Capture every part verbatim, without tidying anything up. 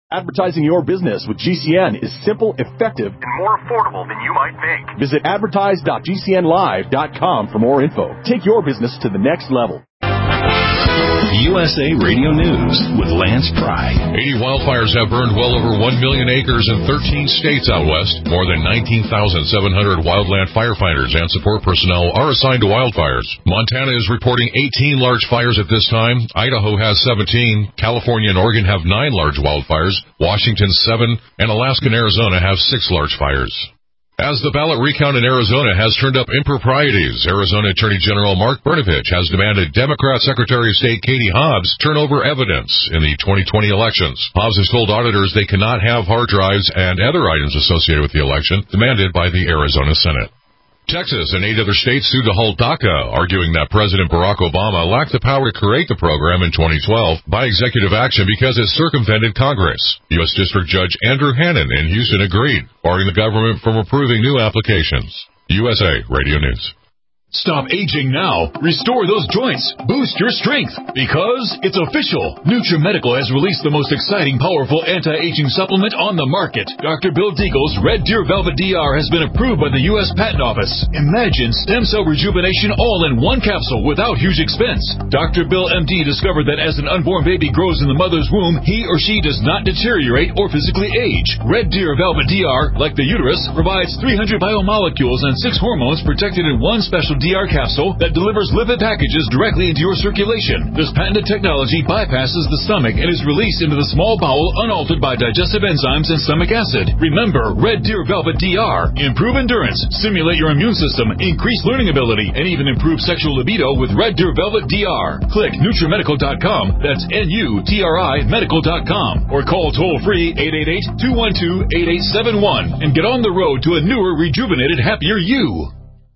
Advertising your business with G C N is simple, effective, and more affordable than you might think. Visit advertise dot g c n live dot com for more info. Take your business to the next level. U S A Radio News with Lance Pry. eighty wildfires have burned well over one million acres in thirteen states out west. More than nineteen thousand seven hundred wildland firefighters and support personnel are assigned to wildfires. Montana is reporting eighteen large fires at this time. Idaho has seventeen. California and Oregon have nine large wildfires. Washington, seven. And Alaska and Arizona have six large fires. As the ballot recount in Arizona has turned up improprieties, Arizona Attorney General Mark Brnovich has demanded Democrat Secretary of State Katie Hobbs turn over evidence in the twenty twenty elections. Hobbs has told auditors they cannot have hard drives and other items associated with the election demanded by the Arizona Senate. Texas and eight other states sued to halt DACA, arguing that President Barack Obama lacked the power to create the program in twenty twelve by executive action because it circumvented Congress. U S District Judge Andrew Hannon in Houston agreed, barring the government from approving new applications. U S A Radio News. Stop aging now. Restore those joints. Boost your strength. Because it's official. NutriMedical has released the most exciting, powerful anti-aging supplement on the market. Doctor Bill Deagle's Red Deer Velvet D R has been approved by the U S Patent Office. Imagine stem cell rejuvenation all in one capsule without huge expense. Doctor Bill M D discovered that as an unborn baby grows in the mother's womb, he or she does not deteriorate or physically age. Red Deer Velvet D R, like the uterus, provides three hundred biomolecules and six hormones protected in one special D R capsule that delivers lipid packages directly into your circulation. This patented technology bypasses the stomach and is released into the small bowel unaltered by digestive enzymes and stomach acid. Remember, Red Deer Velvet D R. Improve endurance, stimulate your immune system, increase learning ability, and even improve sexual libido with Red Deer Velvet D R. Click NutriMedical dot com, that's N U T R I medical dot com, or call toll-free eight eight eight, two one two, eight eight seven one and get on the road to a newer, rejuvenated, happier you.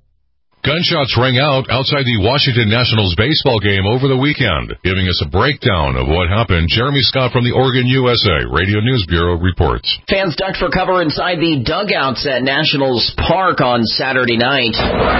Gunshots rang out outside the Washington Nationals baseball game over the weekend. Giving us a breakdown of what happened, Jeremy Scott from the Oregon U S A Radio News Bureau reports. Fans ducked for cover inside the dugouts at Nationals Park on Saturday night.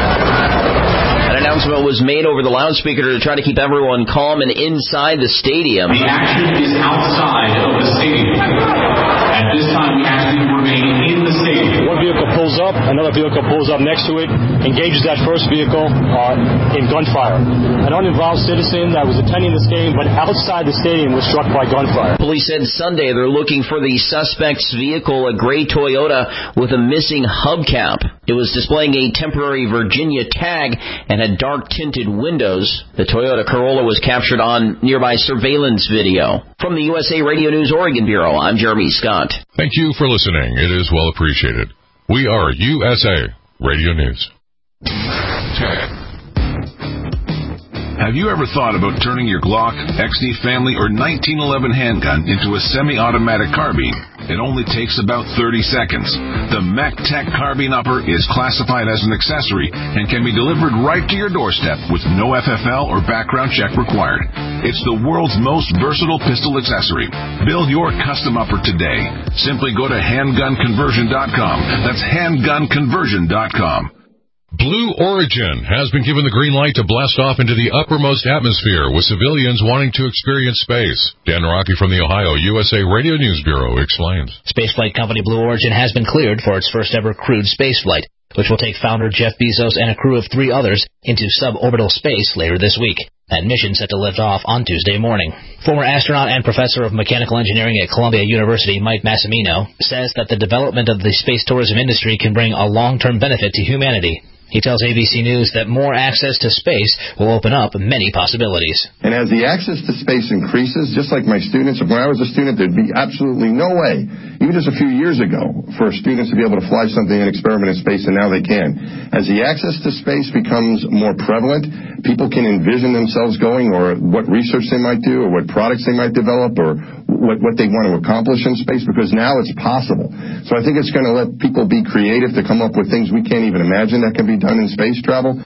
An announcement was made over the loudspeaker to try to keep everyone calm and inside the stadium. The action is outside of the stadium. At this time, the action remain in the stadium. One vehicle pulls up, another vehicle pulls up next to it, engages that first vehicle uh, in gunfire. An uninvolved citizen that was attending this game, but outside the stadium, was struck by gunfire. Police said Sunday they're looking for the suspect's vehicle, a gray Toyota with a missing hubcap. It was displaying a temporary Virginia tag and had dark-tinted windows. The Toyota Corolla was captured on nearby surveillance video. From the U S A Radio News Oregon Bureau, I'm Jeremy Scott. Thank you for listening. It is well appreciated. We are U S A Radio News. Have you ever thought about turning your Glock, X D Family, or nineteen eleven handgun into a semi-automatic carbine? It only takes about thirty seconds. The MacTech Carbine Upper is classified as an accessory and can be delivered right to your doorstep with no F F L or background check required. It's the world's most versatile pistol accessory. Build your custom upper today. Simply go to handgun conversion dot com. That's handgun conversion dot com. Blue Origin has been given the green light to blast off into the uppermost atmosphere with civilians wanting to experience space. Dan Rocky from the Ohio U S A Radio News Bureau explains. Spaceflight company Blue Origin has been cleared for its first ever crewed spaceflight, which will take founder Jeff Bezos and a crew of three others into suborbital space later this week. That mission set to lift off on Tuesday morning. Former astronaut and professor of mechanical engineering at Columbia University, Mike Massimino, says that the development of the space tourism industry can bring a long-term benefit to humanity. He tells A B C News that more access to space will open up many possibilities. And as the access to space increases, just like my students, when I was a student, there'd be absolutely no way, even just a few years ago, for students to be able to fly something and experiment in space, and now they can. As the access to space becomes more prevalent, people can envision themselves going, or what research they might do, or what products they might develop, or what, what they want to accomplish in space, because now it's possible. So I think it's going to let people be creative to come up with things we can't even imagine that can be done in space travel.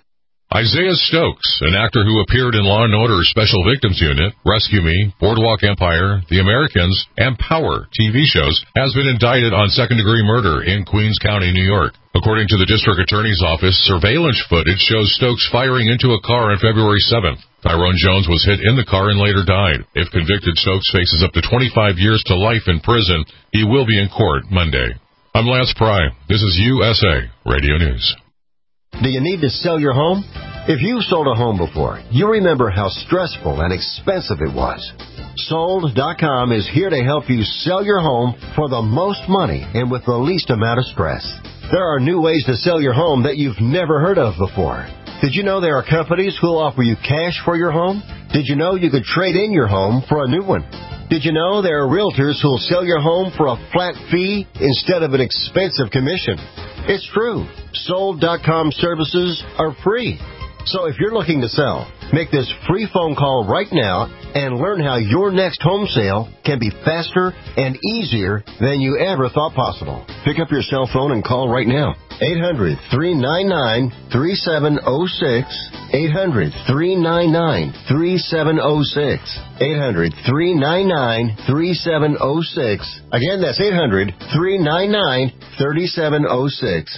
Isaiah Stokes, an actor who appeared in Law and Order Special Victims Unit, Rescue Me, Boardwalk Empire, The Americans, and Power T V shows, has been indicted on second-degree murder in Queens County, New York. According to the district attorney's office, surveillance footage shows Stokes firing into a car on February seventh. Tyrone Jones was hit in the car and later died. If convicted, Stokes faces up to twenty-five years to life in prison. He will be in court Monday. I'm Lance Pry. This is U S A Radio News. Do you need to sell your home? If you've sold a home before, you remember how stressful and expensive it was. Sold dot com is here to help you sell your home for the most money and with the least amount of stress. There are new ways to sell your home that you've never heard of before. Did you know there are companies who'll offer you cash for your home? Did you know you could trade in your home for a new one? Did you know there are realtors who'll sell your home for a flat fee instead of an expensive commission? It's true. Sold dot com services are free. So if you're looking to sell, make this free phone call right now and learn how your next home sale can be faster and easier than you ever thought possible. Pick up your cell phone and call right now. eight hundred, three nine nine, three seven zero six. eight hundred, three nine nine, three seven zero six. eight hundred, three nine nine, three seven zero six. Again, that's eight hundred, three nine nine, three seven zero six.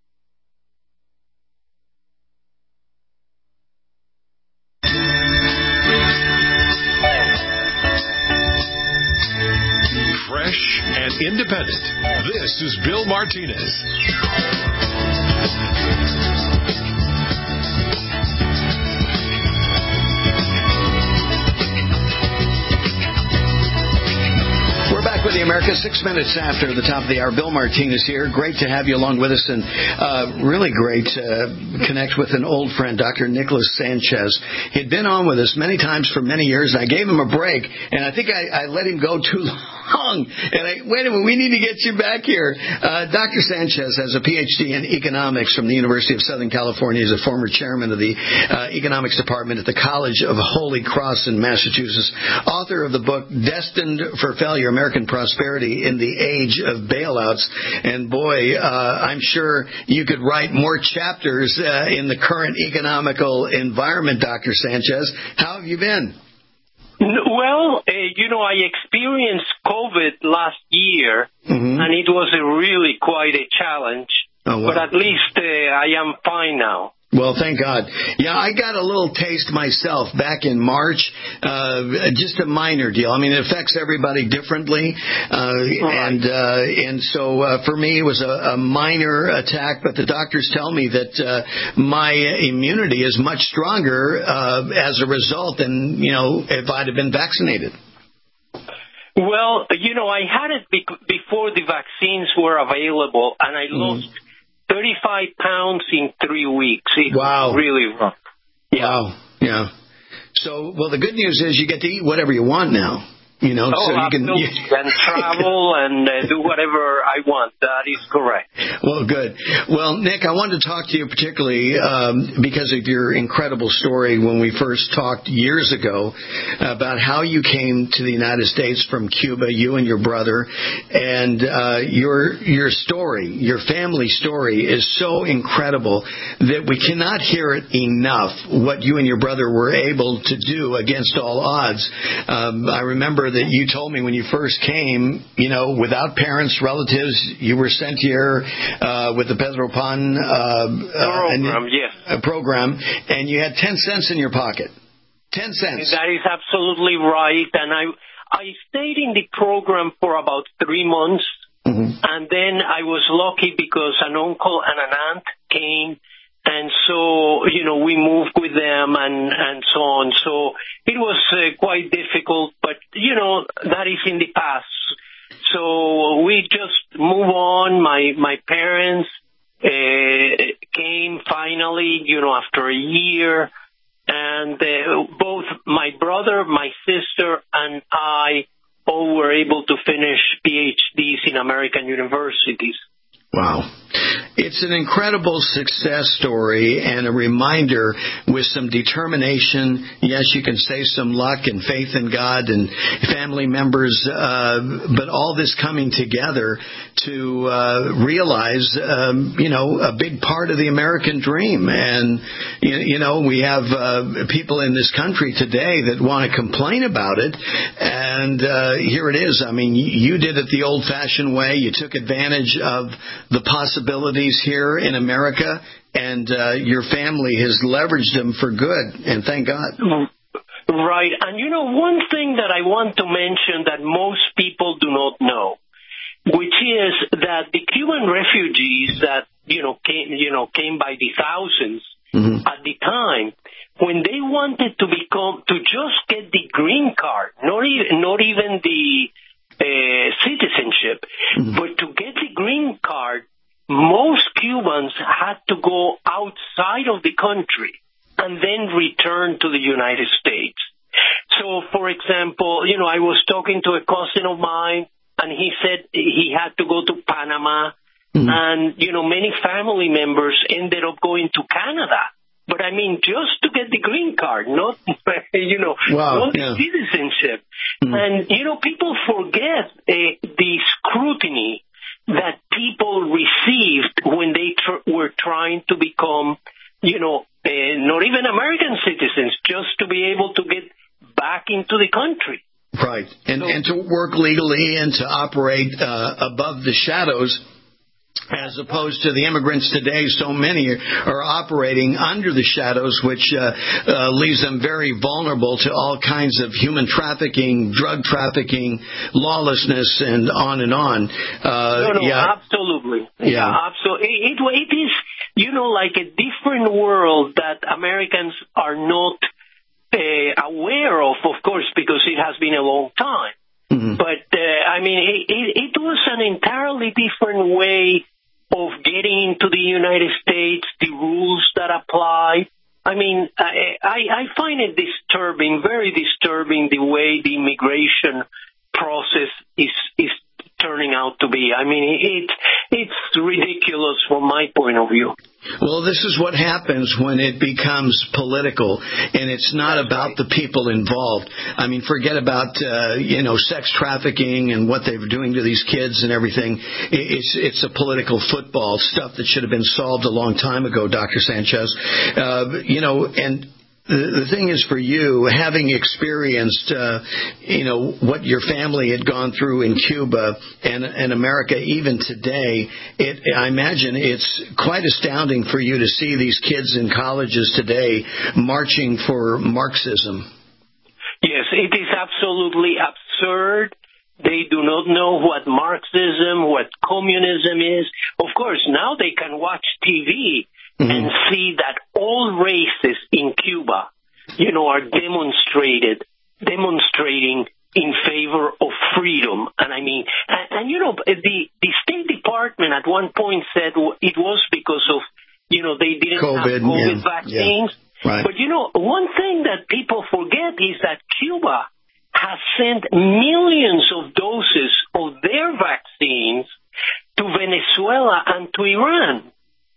Fresh and independent. This is Bill Martinez. With the America, six minutes after the top of the hour. Bill Martinez here. Great to have you along with us, and uh, really great to connect with an old friend, Doctor Nicholas Sanchez. He'd been on with us many times for many years, and I gave him a break, and I think I, I let him go too long. And I, wait a minute, we need to get you back here. Uh, Doctor Sanchez has a P H D in economics from the University of Southern California. He's a former chairman of the uh, economics department at the College of Holy Cross in Massachusetts. Author of the book Destined for Failure, American Prosperity in the Age of Bailouts. And boy, uh, I'm sure you could write more chapters uh, in the current economical environment, Doctor Sanchez. How have you been? Well, uh, you know, I experienced COVID last year, mm-hmm. and it was a really quite a challenge. Oh, wow. But at least uh, I am fine now. Well, thank God. Yeah, I got a little taste myself back in March, uh, just a minor deal. I mean, it affects everybody differently, uh, right. and uh, and so uh, for me it was a, a minor attack, but the doctors tell me that uh, my immunity is much stronger uh, as a result than, you know, if I'd have been vaccinated. Well, you know, I had it be- before the vaccines were available, and I lost mm. thirty-five pounds in three weeks. It wow. was really rough. Yeah. Wow. Yeah. So, well, the good news is you get to eat whatever you want now. You know, oh, so you can you... and travel and uh, do whatever I want. That is correct. Well, good. Well, Nick, I wanted to talk to you particularly um, because of your incredible story when we first talked years ago about how you came to the United States from Cuba, you and your brother, and uh, your your story, your family story, is so incredible that we cannot hear it enough. What you and your brother were able to do against all odds. Um, I remember that you told me when you first came, you know, without parents, relatives, you were sent here uh, with the Pedro Pan uh, program, uh, yes. uh, program, and you had ten cents in your pocket. Ten cents. That is absolutely right. And I I stayed in the program for about three months, mm-hmm. and then I was lucky because an uncle and an aunt came. And so, you know, we moved with them and, and so on. So it was uh, quite difficult, but, you know, that is in the past. So we just move on. My, my parents uh, came finally, you know, after a year. And uh, both my brother, my sister, and I all were able to finish P H Ds in American universities. Wow. It's an incredible success story and a reminder with some determination. Yes, you can say some luck and faith in God and family members, uh, but all this coming together to uh, realize, um, you know, a big part of the American dream. And, you know, we have uh, people in this country today that want to complain about it. And uh, here it is. I mean, you did it the old-fashioned way. You took advantage of the possibilities here in America, and uh, your family has leveraged them for good, and thank God. Right. And, you know, one thing that I want to mention that most people do not know, which is that the Cuban refugees that, you know, came, you know, came by the thousands mm-hmm. at the time, when they wanted to become, to just get the green card, not even, not even the uh, citizenship, mm-hmm. but to get the green card, most Cubans had to go outside of the country and then return to the United States. So, for example, you know, I was talking to a cousin of mine, and he said he had to go to Panama, mm-hmm. and, you know, many family members ended up going to Canada. But, I mean, just to get the green card, not, you know, wow, not yeah. the citizenship. Mm-hmm. And, you know, people forget uh, the scrutiny that people received when they tr- were trying to become, you know, uh, not even American citizens, just to be able to get back into the country. Right, and so, and to work legally and to operate uh, above the shadows, as opposed to the immigrants today. So many are operating under the shadows, which uh, uh, leaves them very vulnerable to all kinds of human trafficking, drug trafficking, lawlessness, and on and on. Uh, no, no, yeah. absolutely. Yeah, yeah absolutely. It, it is, you know, like a different world that Americans are not uh, aware of, of course, because it has been a long time. Mm-hmm. But, uh, I mean, it, it, it was an entirely different way of getting into the United States, the rules that apply. I mean, I, I, I find it disturbing, very disturbing, the way the immigration process is, is turning out to be. I mean, it, it's ridiculous from my point of view. Well, this is what happens when it becomes political, and it's not That's about right. the people involved. I mean, forget about, uh, you know, sex trafficking and what they're doing to these kids and everything. It's it's a political football, stuff that should have been solved a long time ago, Doctor Sanchez. Uh, you know, and the, the thing is for you, having experienced, uh, you know, what your family had gone through in Cuba and, and America even today, it, I imagine it's quite astounding for you to see these kids in colleges today marching for Marxism. Yes, it is absolutely absurd. They do not know what Marxism, what communism is. Of course, now they can watch T V Mm-hmm. and see that all races in Cuba, you know, are demonstrated, demonstrating in favor of freedom. And I mean, and, and you know, the, the State Department at one point said it was because of, you know, they didn't COVID, have COVID yeah, vaccines. Yeah, right. But, you know, one thing that people forget is that Cuba has sent millions of doses of their vaccines to Venezuela and to Iran.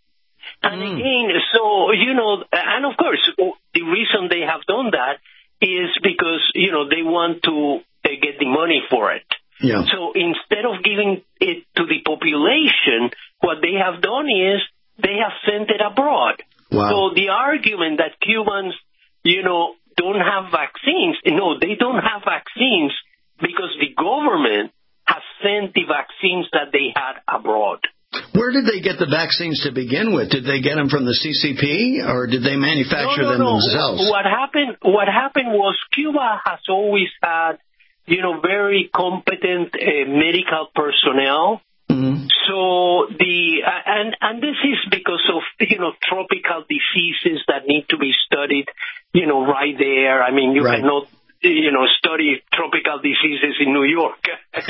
And mm. again, so, you know, and of course, the reason they have done that is because, you know, they want to uh, get the money for it. Yeah. So instead of giving it to the population, what they have done is they have sent it abroad. Wow. So the argument that Cubans, you know, don't have vaccines, no, they don't have vaccines because the government has sent the vaccines that they had abroad. Where did they get the vaccines to begin with? Did they get them from the C C P, or did they manufacture no, no, them no. themselves? What happened? What happened was Cuba has always had, you know, very competent uh, medical personnel. Mm-hmm. So the uh, and and this is because of, you know, tropical diseases that need to be studied, you know, right there. I mean, you right. cannot, you know, study tropical diseases in New York.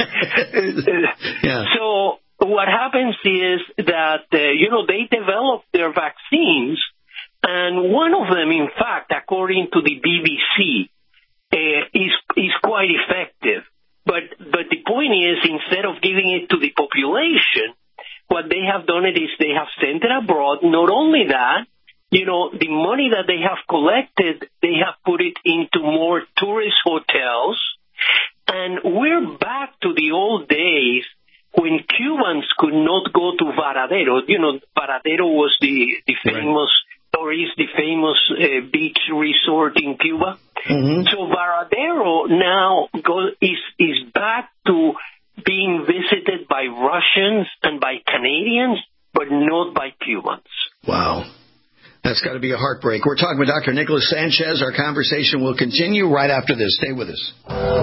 yeah. So what happens is that, uh, you know, they develop their vaccines, and one of them, in fact, according to the B B C, uh, is is quite effective. But but the point is, instead of giving it to the population, what what they have done it is they have sent it abroad. Not only that, you know, the money that they have collected, they have put it into more tourist hotels. And we're back to the old days when Cubans could not go to Varadero. You know, Varadero was the, the famous, right. or is the famous uh, beach resort in Cuba. Mm-hmm. So Varadero now go, is, is back to being visited by Russians and by Canadians, but not by Cubans. Wow. That's got to be a heartbreak. We're talking with Doctor Nicholas Sanchez. Our conversation will continue right after this. Stay with us.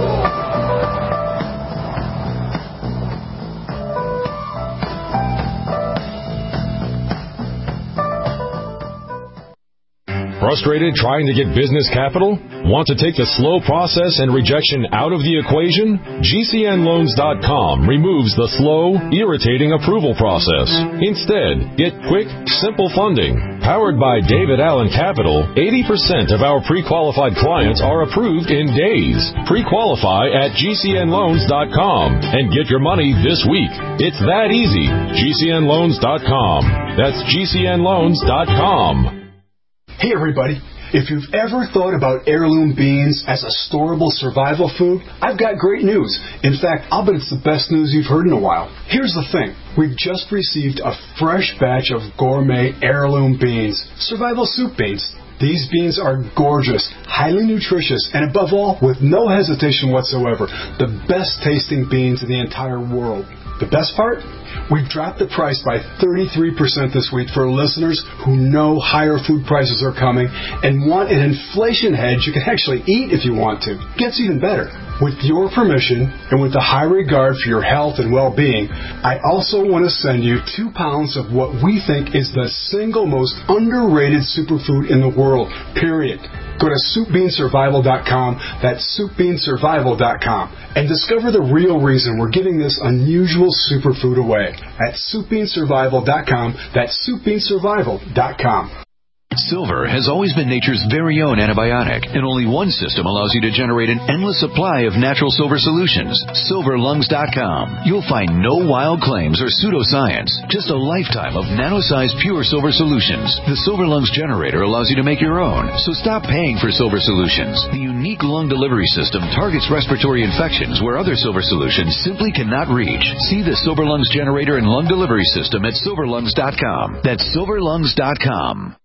Frustrated trying to get business capital? Want to take the slow process and rejection out of the equation? G C N loans dot com removes the slow, irritating approval process. Instead, get quick, simple funding. Powered by David Allen Capital, eighty percent of our pre-qualified clients are approved in days. Pre-qualify at G C N loans dot com and get your money this week. It's that easy. G C N loans dot com. That's G C N loans dot com. Hey everybody, if you've ever thought about heirloom beans as a storable survival food, I've got great news. In fact, I'll bet it's the best news you've heard in a while. Here's the thing. We've just received a fresh batch of gourmet heirloom beans, survival soup beans. These beans are gorgeous, highly nutritious, and above all, with no hesitation whatsoever, the best tasting beans in the entire world. The best part? We've dropped the price by thirty-three percent this week for listeners who know higher food prices are coming and want an inflation hedge you can actually eat if you want to. Gets even better. With your permission and with a high regard for your health and well-being, I also want to send you two pounds of what we think is the single most underrated superfood in the world, period. Go to soup bean survival dot com, that's soup bean survival dot com, and discover the real reason we're giving this unusual superfood away at soup bean survival dot com, that's soup bean survival dot com. Silver has always been nature's very own antibiotic, and only one system allows you to generate an endless supply of natural silver solutions. silver lungs dot com. You'll find no wild claims or pseudoscience, just a lifetime of nano-sized pure silver solutions. The Silver Lungs generator allows you to make your own, so stop paying for silver solutions. The unique lung delivery system targets respiratory infections where other silver solutions simply cannot reach. See the Silver Lungs generator and lung delivery system at silver lungs dot com. That's silver lungs dot com.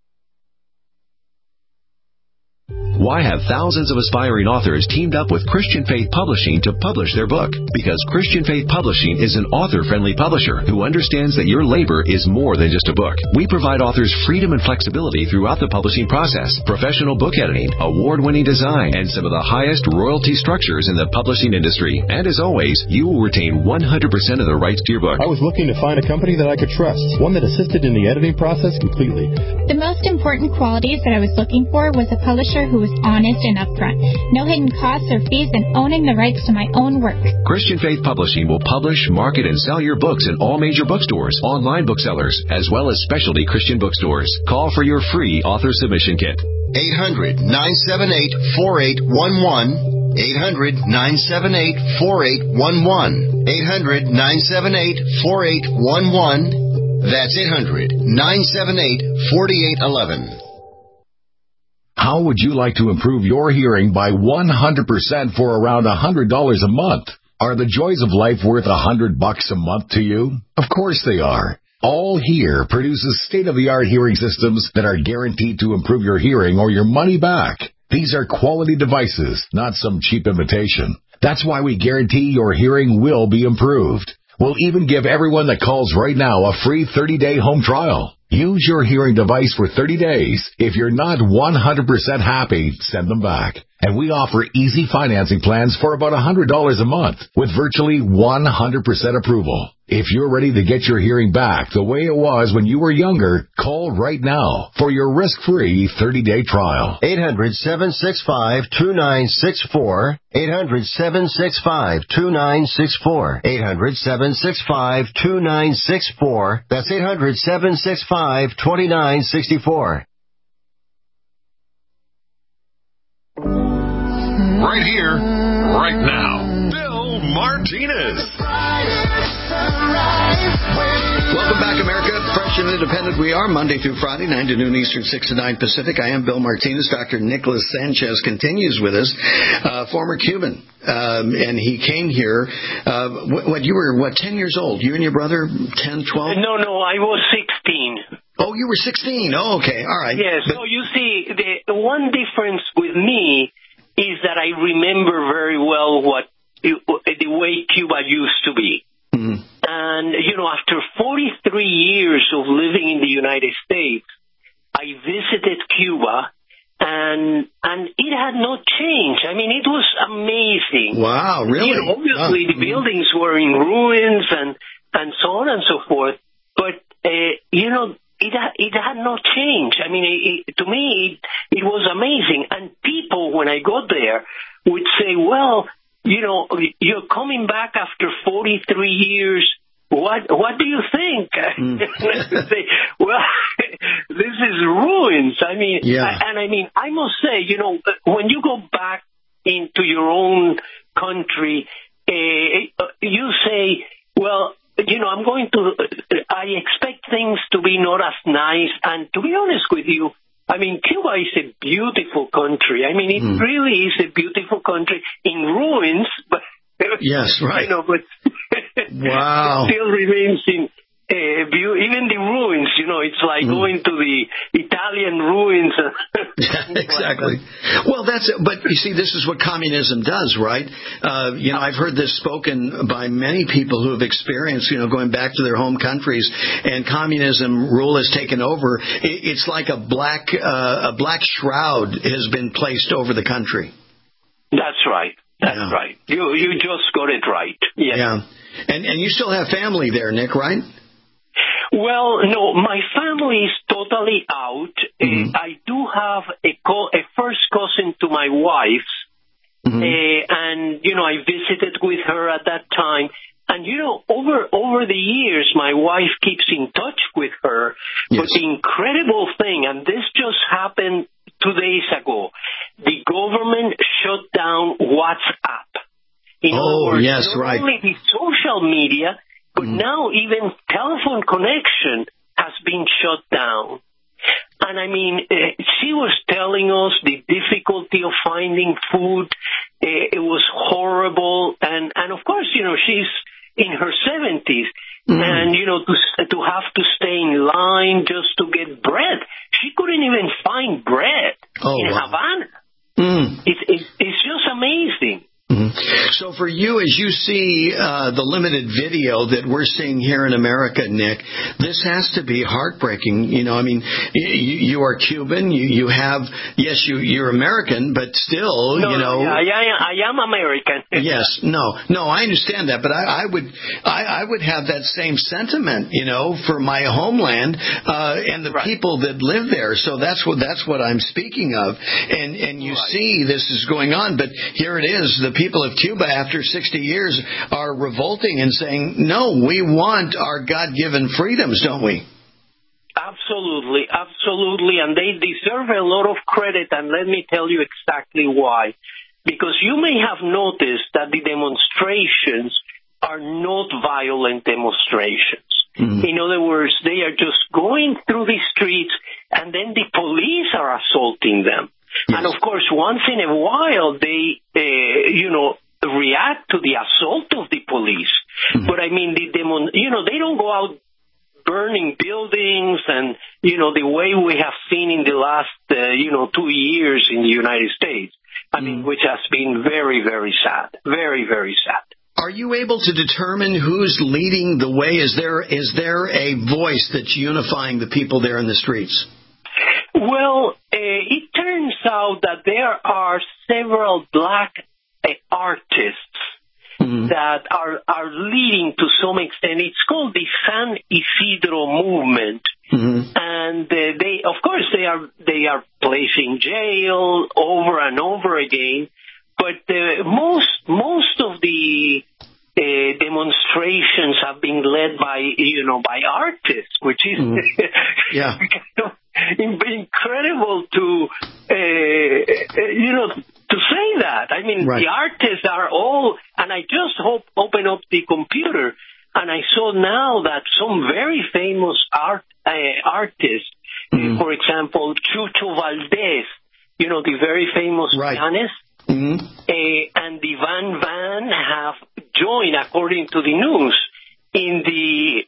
Why have thousands of aspiring authors teamed up with Christian Faith Publishing to publish their book? Because Christian Faith Publishing is an author-friendly publisher who understands that your labor is more than just a book. We provide authors freedom and flexibility throughout the publishing process, professional book editing, award-winning design, and some of the highest royalty structures in the publishing industry. And as always, you will retain one hundred percent of the rights to your book. I was looking to find a company that I could trust, one that assisted in the editing process completely. The most important qualities that I was looking for was a publisher who was honest and upfront, no hidden costs or fees, and owning the rights to my own work. Christian Faith Publishing will publish, market, and sell your books in all major bookstores, online booksellers, as well as specialty Christian bookstores. Call for your free author submission kit. eight hundred, nine seven eight, four eight one one. eight hundred, nine seven eight, four eight one one. eight hundred, nine seven eight, four eight one one. That's eight hundred, nine seven eight, four eight one one. How would you like to improve your hearing by one hundred percent for around one hundred dollars a month? Are the joys of life worth one hundred bucks a month to you? Of course they are. All Here produces state-of-the-art hearing systems that are guaranteed to improve your hearing or your money back. These are quality devices, not some cheap imitation. That's why we guarantee your hearing will be improved. We'll even give everyone that calls right now a free thirty-day home trial. Use your hearing device for thirty days. If you're not one hundred percent happy, send them back. And we offer easy financing plans for about one hundred dollars a month with virtually one hundred percent approval. If you're ready to get your hearing back the way it was when you were younger, call right now for your risk-free thirty-day trial. eight hundred, seven six five, two nine six four. eight hundred, seven six five, two nine six four. eight hundred, seven six five, two nine six four. That's eight hundred, seven six five, two nine six four. Right here, right now, Bill Martinez. Welcome back, America. Fresh and independent we are, Monday through Friday, nine to noon Eastern, six to nine Pacific. I am Bill Martinez. Doctor Nicholas Sanchez continues with us, uh, former Cuban. Um, and he came here, uh, what, what, you were, what, ten years old? You and your brother, ten, twelve? No, no, I was sixteen. Oh, you were sixteen. Oh, okay. All right. Yes. But, so you see, the, the one difference with me is that I remember very well what the way Cuba used to be. Mm-hmm. And, you know, after forty-three years of living in the United States, I visited Cuba, and and it had not changed. I mean, it was amazing. Wow, really? You know, obviously, wow. the buildings were in ruins and, and so on and so forth. But, uh, you know, it, it had not changed. I mean, it, it, to me, it, it was amazing. And people, when I got there, would say, well, you know, you're coming back after forty-three years. What what do you think? Mm. Say, well, this is ruins. I mean, yeah. I, and I mean, I must say, you know, when you go back into your own country, uh, you say, well, you know, I'm going to, I expect things to be not as nice. And to be honest with you, I mean, Cuba is a beautiful country. I mean, it mm. really is a beautiful country in ruins, but yes, right. You know, but wow, it still remains in uh, view. Even the ruins, you know, it's like mm. going to the Italian ruins. Exactly. Like well, that's it. But you see, this is what communism does, right? Uh, you know, I've heard this spoken by many people who have experienced, you know, going back to their home countries, and communism rule has taken over. It's like a black uh, a black shroud has been placed over the country. That's right. That's yeah. right. You you just got it right. Yes. Yeah. And and you still have family there, Nick, right? Well, no, my family is totally out. Mm-hmm. Uh, I do have a co- a first cousin to my wife's, mm-hmm. uh, and you know I visited with her at that time. And you know, over over the years, my wife keeps in touch with her. Yes. But the incredible thing, and this just happened two days ago, the government shut down WhatsApp. In oh, other words, yes, not right. only the social media, but mm. now even telephone connection has been shut down. And I mean, uh, she was telling us the difficulty of finding food. Uh, it was horrible. And, and of course, you know, she's in her seventies. Mm. And, you know, to to have to stay in line just to get bread. She couldn't even find bread oh, in wow. Havana. Mm. It, it, it's just amazing. Mm-hmm. So for you, as you see uh, the limited video that we're seeing here in America, Nick, this has to be heartbreaking. You know, I mean, you, you are Cuban. You, you have, yes, you, you're American, but still, no, you know. I, I, I am American. Yes, no, no, I understand that, but I, I would, I, I would have that same sentiment, you know, for my homeland uh, and the right. people that live there. So that's what that's what I'm speaking of. And and you right. see this is going on, but here it is. The people of Cuba, after sixty years, are revolting and saying, no, we want our God-given freedoms, don't we? Absolutely, absolutely, and they deserve a lot of credit, and let me tell you exactly why. Because you may have noticed that the demonstrations are not violent demonstrations. Mm-hmm. In other words, they are just going through the streets, and then the police are assaulting them. Yes. And, of course, once in a while, they, uh, you know, react to the assault of the police. Mm-hmm. But, I mean, the demo, you know, they don't go out burning buildings and, you know, the way we have seen in the last, uh, you know, two years in the United States. I mean, mm-hmm. which has been very, very sad. Very, very sad. Are you able to determine who's leading the way? Is there is there a voice that's unifying the people there in the streets? Well, uh, it turns out that there are several black uh, artists mm-hmm. that are, are leading to some extent. It's called the San Isidro movement. Mm-hmm. And uh, they, of course, they are they are placed in jail over and over again. But uh, most most of the uh, demonstrations have been led by you know by artists, which is mm. yeah. incredible to uh, you know to say that. I mean, right. the artists are all, and I just hope open up the computer and I saw now that some very famous art uh, artists, mm-hmm. uh, for example, Chucho Valdés, you know, the very famous right. pianist, mm-hmm. uh, and the Van Van have joined, according to the news, in the,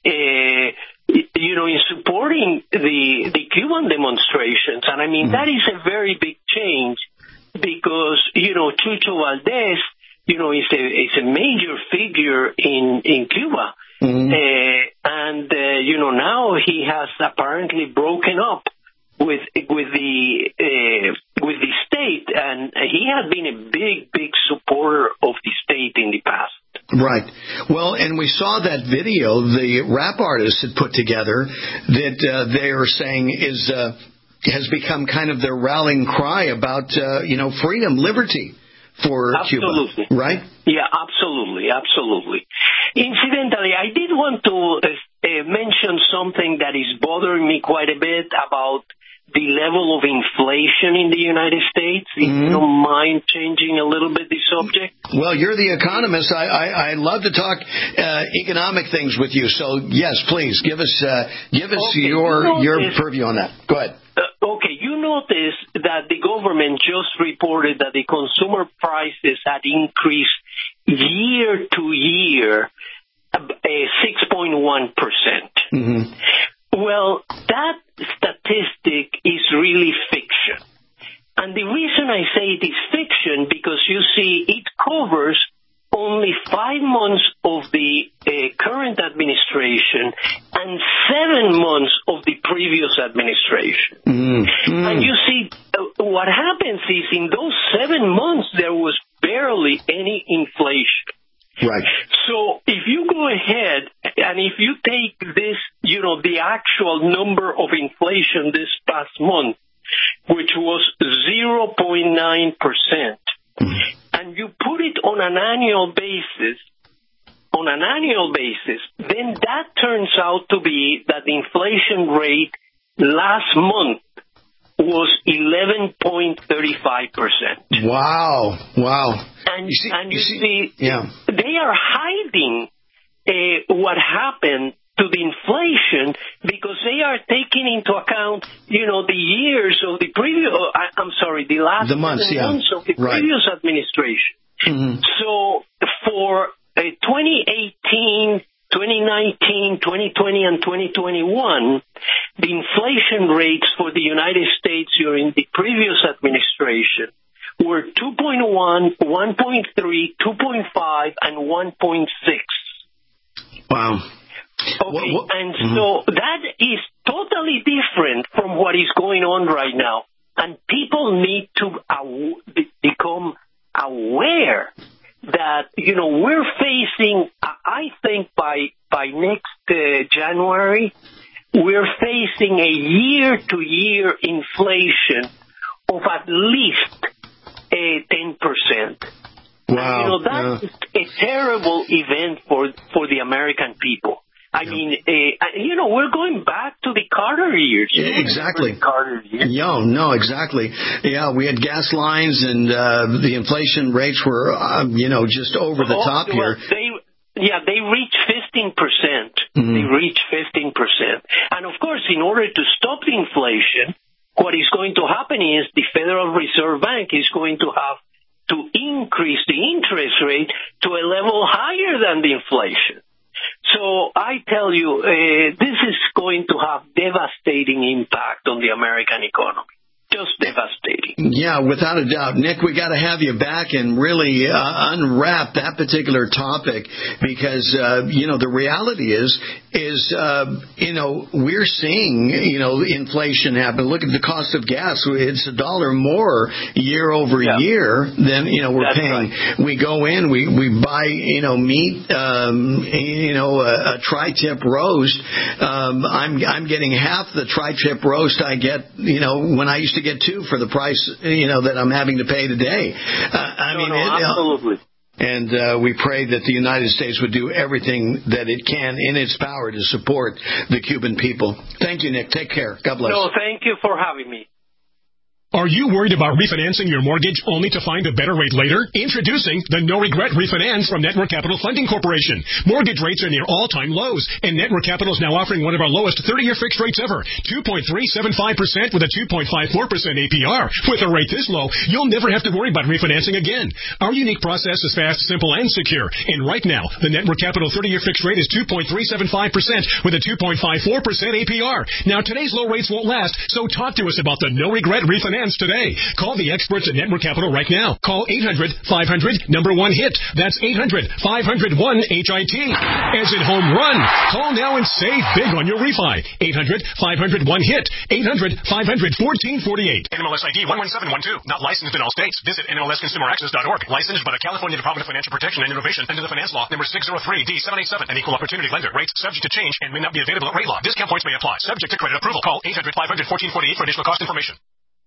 uh, you know, in supporting the the Cuban demonstrations. And I mean, mm-hmm. that is a very big change because, you know, Chucho Valdés, you know, is a is a major figure in in Cuba, mm-hmm. uh, and uh, you know now he has apparently broken up with with the uh, with the state, and he had been a big big supporter of the state in the past. Right. Well, and we saw that video the rap artists had put together that uh, they are saying is uh, has become kind of their rallying cry about uh, you know freedom, liberty. For absolutely. Cuba, right? Yeah, absolutely, absolutely. Incidentally, I did want to uh, uh, mention something that is bothering me quite a bit about the level of inflation in the United States. If mm-hmm. you don't mind changing a little bit the subject. Well, you're the economist. I, I, I love to talk uh, economic things with you. So, yes, please, give us uh, give us okay, your, you your purview on that. Go ahead. Uh, okay, you notice that the government just reported that the consumer prices had increased year to year uh, six point one percent. Mm-hmm. Well, that statistic is really fiction. And the reason I say it is fiction because, you see, it covers only five months of the uh, current administration and seven months of the previous administration. Mm-hmm. And you see, uh, what happens is in those seven months, there was barely any inflation. Right. So if you go ahead and if you take this, you know, the actual number of inflation this past month, which was zero point nine percent, mm-hmm. and you put it on an annual basis, on an annual basis, then that turns out to be that the inflation rate last month was eleven point three five percent. Wow. Wow. And you see, and you you see, see yeah. they are hiding uh, what happened to the inflation because they are taking into account, you know, the years of the previous, uh, I'm sorry, the last the months, yeah. months of the right. previous administration. Mm-hmm. So for uh, twenty eighteen, twenty nineteen, twenty twenty, and twenty twenty-one, the inflation rates for the United States during the previous administration were two point one, one point three, two point five, and one point six. Wow. Okay, what, what? and mm-hmm. so that is totally different from what is going on right now. And people need to aw- become aware that, you know, we're facing, I think by, by next uh, January, we're facing a year-to-year inflation of at least uh, ten percent. Wow. And, you know, that's yeah. a terrible event for, for the American people. I yeah. mean, uh, you know, we're going back to the Carter years. Yeah, exactly. The Carter years. Yeah, no, exactly. Yeah, we had gas lines and uh, the inflation rates were, uh, you know, just over the oh, top well, here. They, yeah, they reached fifteen percent. Mm-hmm. They reached fifteen percent. And, of course, in order to stop the inflation, what is going to happen is the Federal Reserve Bank is going to have to increase the interest rate to a level higher than the inflation. So I tell you, uh, this is going to have devastating impact on the American economy. Just devastating. Yeah, without a doubt. Nick, we got to have you back and really uh, unwrap that particular topic because, uh, you know, the reality is, is, uh, you know, we're seeing, you know, inflation happen. Look at the cost of gas. It's a dollar more year over yeah. year than, you know, we're That's paying. Right. We go in, we, we buy, you know, meat, um, you know, a, a tri-tip roast. Um, I'm, I'm getting half the tri-tip roast I get, you know, when I used to get two for the price, you know, that I'm having to pay today. Uh, I no, mean, no, it, absolutely. Uh, and uh, we pray that the United States would do everything that it can in its power to support the Cuban people. Thank you, Nick. Take care. God bless. No, thank you for having me. Are you worried about refinancing your mortgage only to find a better rate later? Introducing the No Regret Refinance from Network Capital Funding Corporation. Mortgage rates are near all-time lows, and Network Capital is now offering one of our lowest thirty-year fixed rates ever, two point three seven five percent with a two point five four percent A P R. With a rate this low, you'll never have to worry about refinancing again. Our unique process is fast, simple, and secure. And right now, the Network Capital thirty-year fixed rate is two point three seven five percent with a two point five four percent A P R. Now, today's low rates won't last, so talk to us about the No Regret Refinance today. Call the experts at Network Capital right now. Call eight hundred five hundred number one hit. That's eight hundred five hundred one H I T. As in home run. Call now and save big on your refi. eight hundred five hundred one hit. eight hundred five hundred fourteen forty-eight. N M L S I D one one seven one two. Not licensed in all states. Visit N M L S consumer access dot org. Licensed by the California Department of Financial Protection and Innovation under the Finance Law number six oh three D seven eight seven. An equal opportunity lender. Rates subject to change and may not be available at rate law. Discount points may apply. Subject to credit approval. Call eight hundred five hundred fourteen forty-eight for additional cost information.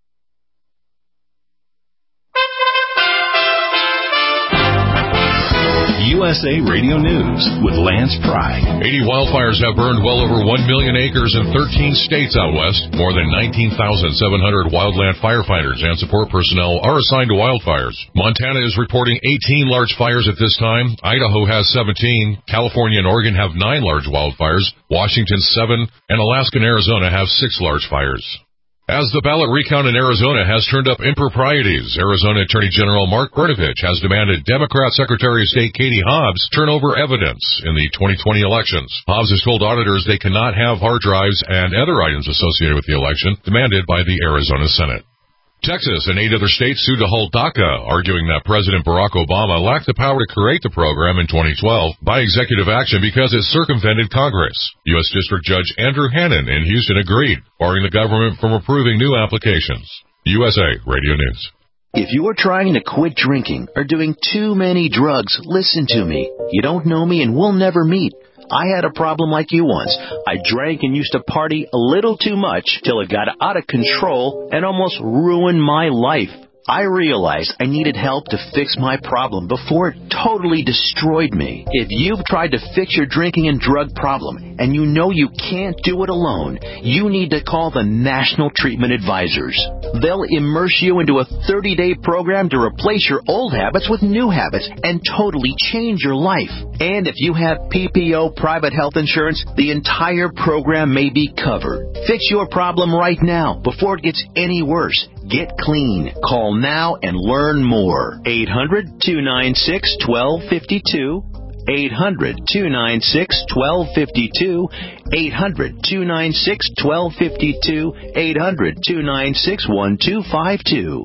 U S A Radio News with Lance Pry. eighty wildfires have burned well over one million acres in thirteen states out west. More than nineteen thousand seven hundred wildland firefighters and support personnel are assigned to wildfires. Montana is reporting eighteen large fires at this time. Idaho has seventeen. California and Oregon have nine large wildfires. Washington, seven. And Alaska and Arizona have six large fires. As the ballot recount in Arizona has turned up improprieties, Arizona Attorney General Mark Brnovich has demanded Democrat Secretary of State Katie Hobbs turn over evidence in the twenty twenty elections. Hobbs has told auditors they cannot have hard drives and other items associated with the election demanded by the Arizona Senate. Texas and eight other states sued to halt DACA, arguing that President Barack Obama lacked the power to create the program in twenty twelve by executive action because it circumvented Congress. U S District Judge Andrew Hannon in Houston agreed, barring the government from approving new applications. U S A Radio News. If you are trying to quit drinking or doing too many drugs, listen to me. You don't know me and we'll never meet. I had a problem like you once. I drank and used to party a little too much till it got out of control and almost ruined my life. I realized I needed help to fix my problem before it totally destroyed me. If you've tried to fix your drinking and drug problem and you know you can't do it alone, you need to call the National Treatment Advisors. They'll immerse you into a thirty-day program to replace your old habits with new habits and totally change your life. And if you have P P O private health insurance, the entire program may be covered. Fix your problem right now before it gets any worse. Get clean. Call now and learn more. eight hundred two nine six one two five two. eight hundred two nine six one two five two. eight hundred two nine six one two five two. eight hundred two nine six one two five two.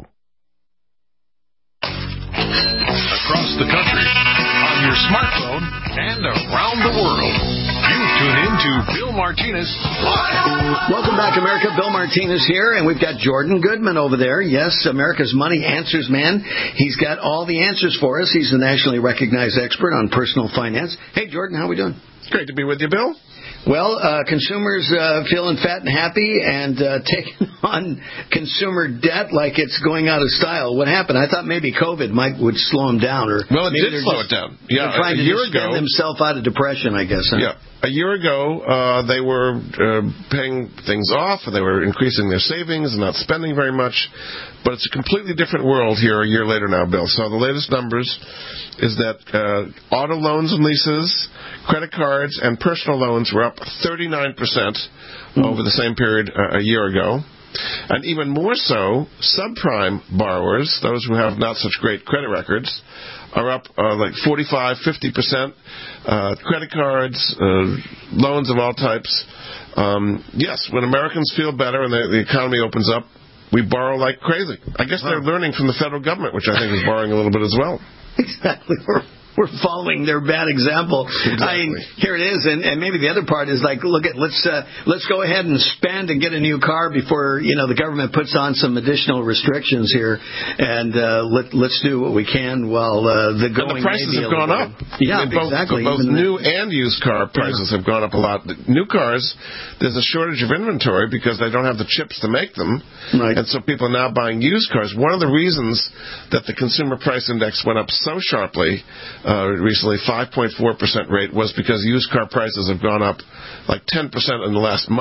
Across the country, on your smartphone, and around the world. You tune in to Bill Martinez Live. Welcome back, America. Bill Martinez here, and we've got Jordan Goodman over there. Yes, America's Money Answers Man. He's got all the answers for us. He's a nationally recognized expert on personal finance. Hey, Jordan, how are we doing? It's great to be with you, Bill. Well, uh, consumers uh, feeling fat and happy and uh, taking on consumer debt like it's going out of style. What happened? I thought maybe COVID might would slow them down, or well, it maybe did slow just, it down. Yeah, they're trying a to year just ago, spend themselves out of depression, I guess. Huh? Yeah, a year ago uh, they were uh, paying things off, and they were increasing their savings and not spending very much. But it's a completely different world here a year later now, Bill. So the latest numbers is that uh, auto loans and leases, credit cards, and personal loans were up thirty-nine percent mm. over the same period uh, a year ago. And even more so, subprime borrowers, those who have not such great credit records, are up uh, like forty-five, fifty percent. Uh, credit cards, uh, loans of all types. Um, yes, when Americans feel better and the, the economy opens up, we borrow like crazy. I guess they're learning from the federal government, which I think is borrowing a little bit as well. Exactly. We're, we're following their bad example. Exactly. I mean, here it is, and, and maybe the other part is like, look at let's uh, let's go ahead and spend and get a new car before you know the government puts on some additional restrictions here, and uh, let let's do what we can while uh, the going. And the prices have gone up. Yeah, I mean, both, exactly. Both Even new that. and used car prices yeah. have gone up a lot. New cars, there's a shortage of inventory because they don't have the chips to make them, right. and so people are now buying used cars. One of the reasons that the consumer price index went up so sharply uh, recently, five point four percent rate, was because used car prices have gone up like ten percent in the last month.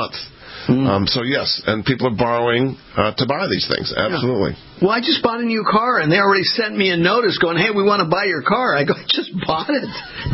Mm. Um, so, yes, and people are borrowing uh, to buy these things. Absolutely. Yeah. Well, I just bought a new car, and they already sent me a notice going, hey, we want to buy your car. I go, I just bought it.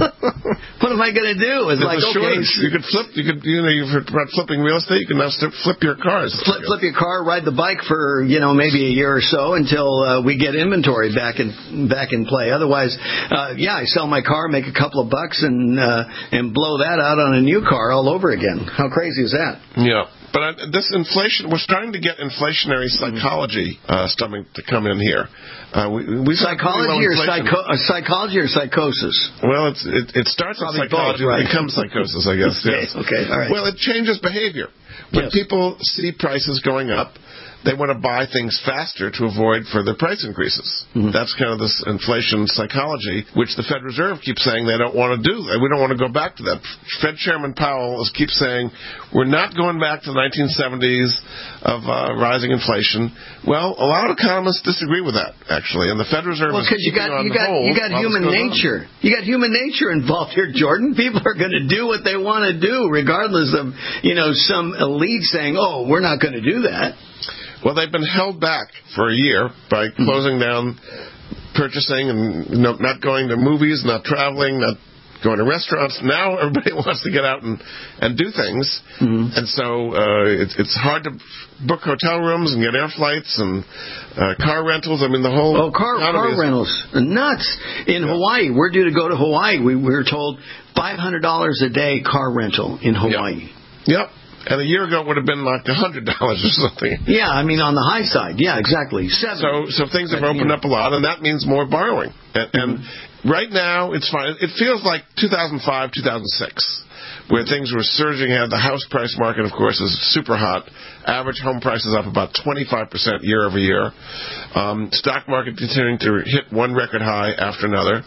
What am I going to do? It's There's like, a okay. You could flip, you could, you know, you've heard about flipping real estate. You can now flip your cars. Flip, flip your car, ride the bike for, you know, maybe a year or so until uh, we get inventory back in back in play. Otherwise, uh, yeah, I sell my car, make a couple of bucks, and uh, and blow that out on a new car all over again. How crazy is that? Yeah. But uh, this inflation, we're starting to get inflationary psychology uh, starting to come in here. Uh, we, we psychology or psycho- uh, psychology or psychosis? Well, it's, it, it starts Probably with psychology both, right? and becomes psychosis, I guess. okay, yes. okay, all right. Well, it changes behavior. When yes. people see prices going up, they want to buy things faster to avoid further price increases. Mm-hmm. That's kind of this inflation psychology, which the Fed Reserve keeps saying they don't want to do. We don't want to go back to that. Fed Chairman Powell keeps saying we're not going back to the nineteen seventies of uh, rising inflation. Well, a lot of economists disagree with that, actually, and the Fed Reserve well, is keeping you got, on you got, hold you got human nature. On. You got human nature involved here, Jordan. People are going to do what they want to do, regardless of, you know, some elite saying, "Oh, we're not going to do that." Well, they've been held back for a year by closing down purchasing and not going to movies, not traveling, not going to restaurants. Now everybody wants to get out and, and do things. Mm-hmm. And so uh, it, it's hard to book hotel rooms and get air flights and uh, car rentals. I mean, the whole... Oh, car, car is rentals. Nuts. In yeah. Hawaii, we're due to go to Hawaii. We, we were told five hundred dollars a day car rental in Hawaii. Yep. yep. And a year ago it would have been like one hundred dollars or something. Yeah, I mean, on the high side. Yeah, exactly. Seven. So so things have opened up a lot, and that means more borrowing. And, and mm-hmm. right now, it's fine. It feels like two thousand five, two thousand six, where things were surging ahead. The house price market, of course, is super hot. Average home price is up about twenty-five percent year over year. Um, stock market continuing to hit one record high after another.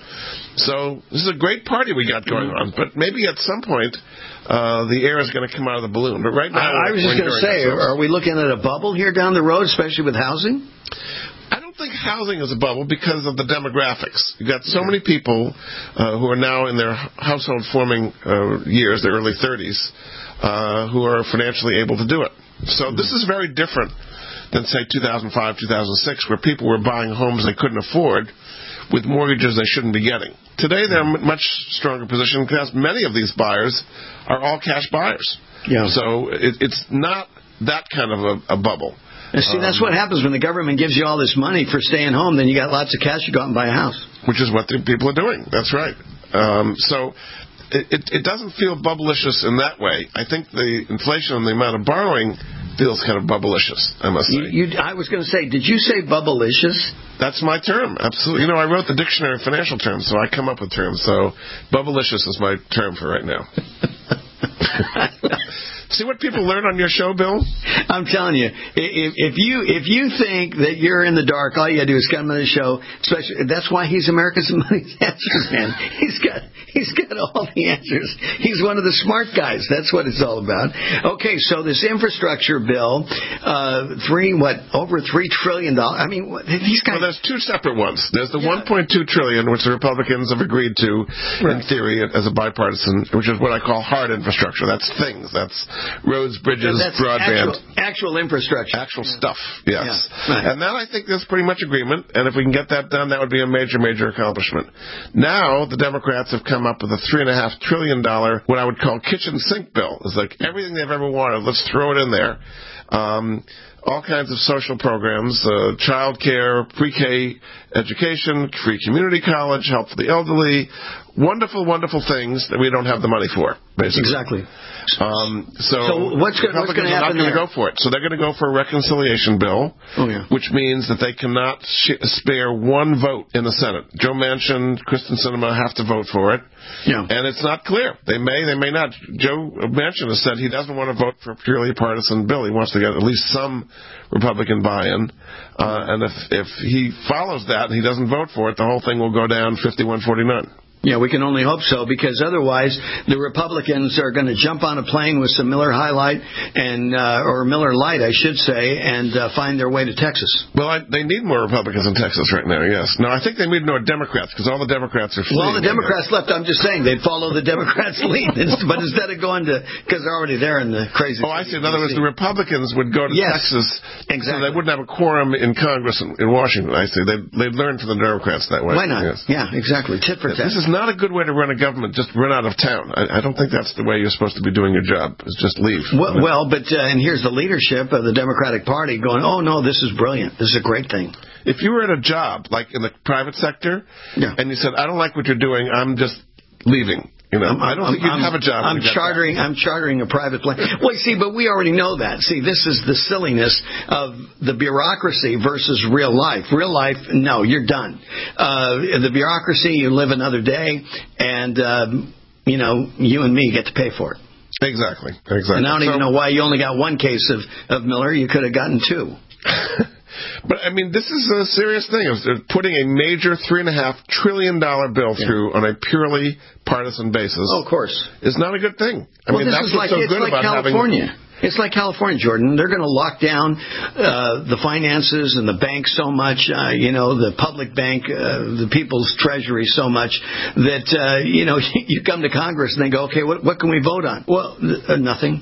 So this is a great party we got going on. But maybe at some point... Uh, the air is going to come out of the balloon. But right now, I, I was just going to say, ourselves. Are we looking at a bubble here down the road, especially with housing? I don't think housing is a bubble because of the demographics. You've got so many people uh, who are now in their household forming uh, years, their early thirties, uh, who are financially able to do it. So this is very different than, say, two thousand five, two thousand six, where people were buying homes they couldn't afford with mortgages they shouldn't be getting. Today, they're in a much stronger position because many of these buyers are all cash buyers. Yeah. So it, it's not that kind of a, a bubble. And see, um, that's what happens when the government gives you all this money for staying home. Then you got lots of cash, you go out and buy a house. Which is what the people are doing. That's right. Um, so it, it, it doesn't feel bubblicious in that way. I think the inflation and the amount of borrowing feels kind of bubblicious, I must say. You, you, I was going to say, did you say bubblicious? That's my term, absolutely. You know, I wrote the dictionary of financial terms, so I come up with terms. So bubblicious is my term for right now. See what people learn on your show, Bill? I'm telling you, if, if you if you think that you're in the dark, all you got to do is come on the show. Especially, that's why he's America's Money Answers Man. He's got he's got all the answers. He's one of the smart guys. That's what it's all about. Okay, so this infrastructure bill, uh, three what over three trillion dollars. I mean, these guys. Well, there's two separate ones. There's the yeah. one point two trillion, which the Republicans have agreed to, right. in theory, as a bipartisan, which is what I call hard infrastructure. That's things. That's roads, bridges, That's broadband. Actual, actual infrastructure. Actual yeah. stuff, yes. Yeah. Right. And that, I think, there's pretty much agreement, and if we can get that done, that would be a major, major accomplishment. Now, the Democrats have come up with a three point five trillion dollars, what I would call kitchen sink bill. It's like everything they've ever wanted, let's throw it in there. Um, all kinds of social programs, uh, child care, pre-K education, free community college, help for the elderly, wonderful, wonderful things that we don't have the money for, basically. Exactly. Um, so, so what's going to happen there? They're not going to go there? for it. So they're going to go for a reconciliation bill, oh, yeah. which means that they cannot sh- spare one vote in the Senate. Joe Manchin, Kristen Sinema have to vote for it. Yeah. And it's not clear. They may, they may not. Joe Manchin has said he doesn't want to vote for a purely partisan bill. He wants to get at least some Republican buy-in. Uh, and if, if he follows that and he doesn't vote for it, the whole thing will go down fifty-one forty-nine. Yeah, we can only hope so, because otherwise the Republicans are going to jump on a plane with some Miller High Light and uh, or Miller Lite, I should say, and uh, find their way to Texas. Well, I, they need more Republicans in Texas right now. Yes. No, I think they need more Democrats, because all the Democrats are fleeing. Well, all the Democrats left. I'm just saying they'd follow the Democrats' lead, but instead of going to, because they're already there in the crazy. Oh, I see. In other words, the Republicans would go to yes, Texas, exactly. So they wouldn't have a quorum in Congress in, in Washington. I see. They they'd learn from the Democrats that way. Why not? Yes. Yeah, exactly. Tit for tat. This is not a good way to run a government. Just run out of town. I, I don't think that's the way you're supposed to be doing your job. Is just leave. Well, well but uh, and here's the leadership of the Democratic Party going, "Oh no, this is brilliant. This is a great thing." If you were at a job like in the private sector, yeah. and you said, "I don't like what you're doing. I'm just leaving." You know, I'm, I don't I'm, think you'd I'm, have a job. I'm chartering. I'm chartering a private plane. Well, see, but we already know that. See, this is the silliness of the bureaucracy versus real life. Real life, no, you're done. Uh, the bureaucracy, you live another day, and um, you know, you and me get to pay for it. Exactly. Exactly. And I don't so, even know why you only got one case of of Miller. You could have gotten two. But, I mean, this is a serious thing. It's putting a major three point five trillion dollars bill yeah. through on a purely partisan basis. Oh, of course. Is not a good thing. I well, mean, this that's is what's like, so it's good like about California. having... It's like California, Jordan. They're going to lock down uh, the finances and the bank so much, uh, you know, the public bank, uh, the people's treasury so much that, uh, you know, you come to Congress and they go, okay, what, what can we vote on? Well, uh, nothing.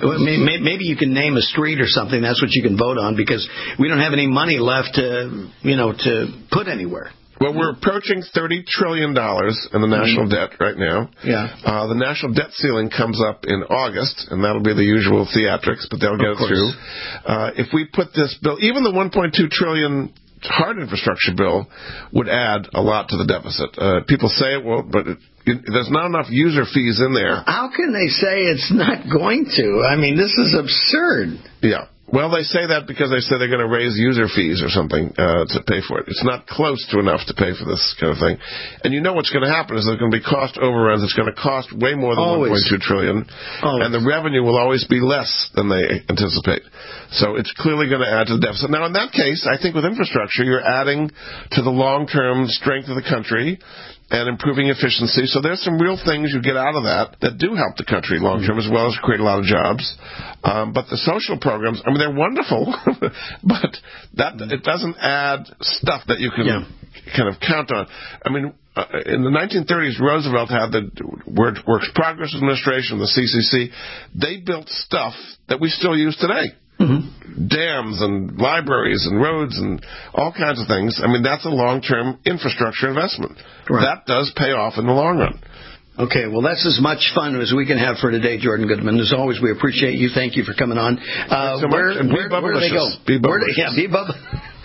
Maybe you can name a street or something. That's what you can vote on, because we don't have any money left to, you know, to put anywhere. Well, we're approaching thirty trillion dollars in the national mm-hmm. debt right now. Yeah. Uh, the national debt ceiling comes up in August, and that'll be the usual theatrics, but they'll get it through. Uh, if we put this bill, even the one point two trillion dollars hard infrastructure bill would add a lot to the deficit. Uh, people say it won't, but it, it, there's not enough user fees in there. How can they say it's not going to? I mean, this is absurd. Yeah. Well, they say that because they say they're going to raise user fees or something uh, to pay for it. It's not close to enough to pay for this kind of thing. And you know what's going to happen is there's going to be cost overruns. It's going to cost way more than always. one point two trillion dollars. Always. And the revenue will always be less than they anticipate. So it's clearly going to add to the deficit. Now, in that case, I think with infrastructure, you're adding to the long-term strength of the country and improving efficiency. So there's some real things you get out of that that do help the country long term, as well as create a lot of jobs. Um, but the social programs, I mean, they're wonderful, but that it doesn't add stuff that you can yeah. kind of count on. I mean, uh, in the nineteen thirties, Roosevelt had the Works Progress Administration, the C C C. They built stuff that we still use today. Mm-hmm. Dams and libraries and roads and all kinds of things. I mean, that's a long-term infrastructure investment. Right. That does pay off in the long run. Okay, well, that's as much fun as we can have for today, Jordan Goodman. As always, we appreciate you. Thank you for coming on. Uh, so where, where, where do they go? Be where do, yeah, be bub-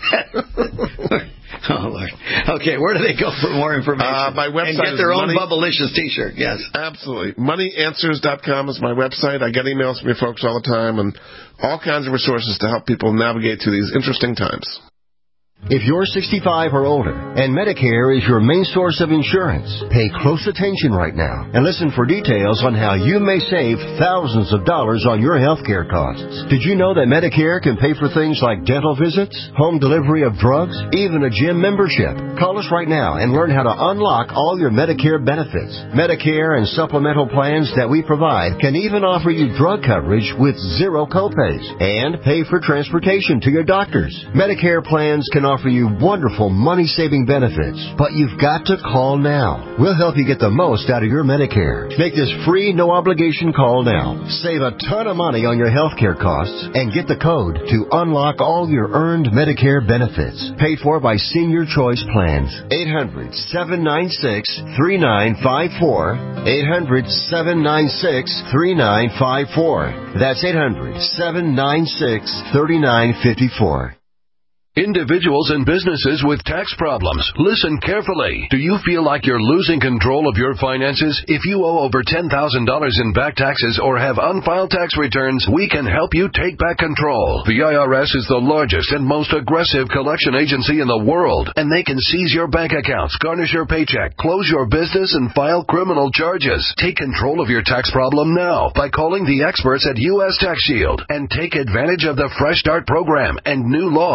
Oh, Lord. Okay, where do they go for more information? Uh, my website and get their is own money, Bubblicious T-shirt, yes. Absolutely. money answers dot com is my website. I get emails from you folks all the time and all kinds of resources to help people navigate through these interesting times. If you're sixty-five or older and Medicare is your main source of insurance, pay close attention right now and listen for details on how you may save thousands of dollars on your health care costs. Did you know that Medicare can pay for things like dental visits, home delivery of drugs, even a gym membership? Call us right now and learn how to unlock all your Medicare benefits. Medicare and supplemental plans that we provide can even offer you drug coverage with zero copays and pay for transportation to your doctors. Medicare plans can offer you wonderful money-saving benefits, but you've got to call now. We'll help you get the most out of your Medicare. Make this free, no-obligation call now. Save a ton of money on your health care costs and get the code to unlock all your earned Medicare benefits. Paid for by Senior Choice Plans. eight hundred, seven nine six, three nine five four. eight hundred, seven nine six, three nine five four. That's eight hundred, seven nine six, three nine five four. Individuals and businesses with tax problems, listen carefully. Do you feel like you're losing control of your finances? If you owe over ten thousand dollars in back taxes or have unfiled tax returns, we can help you take back control. The I R S is the largest and most aggressive collection agency in the world, and they can seize your bank accounts, garnish your paycheck, close your business, and file criminal charges. Take control of your tax problem now by calling the experts at U S Tax Shield and take advantage of the Fresh Start program and new laws that make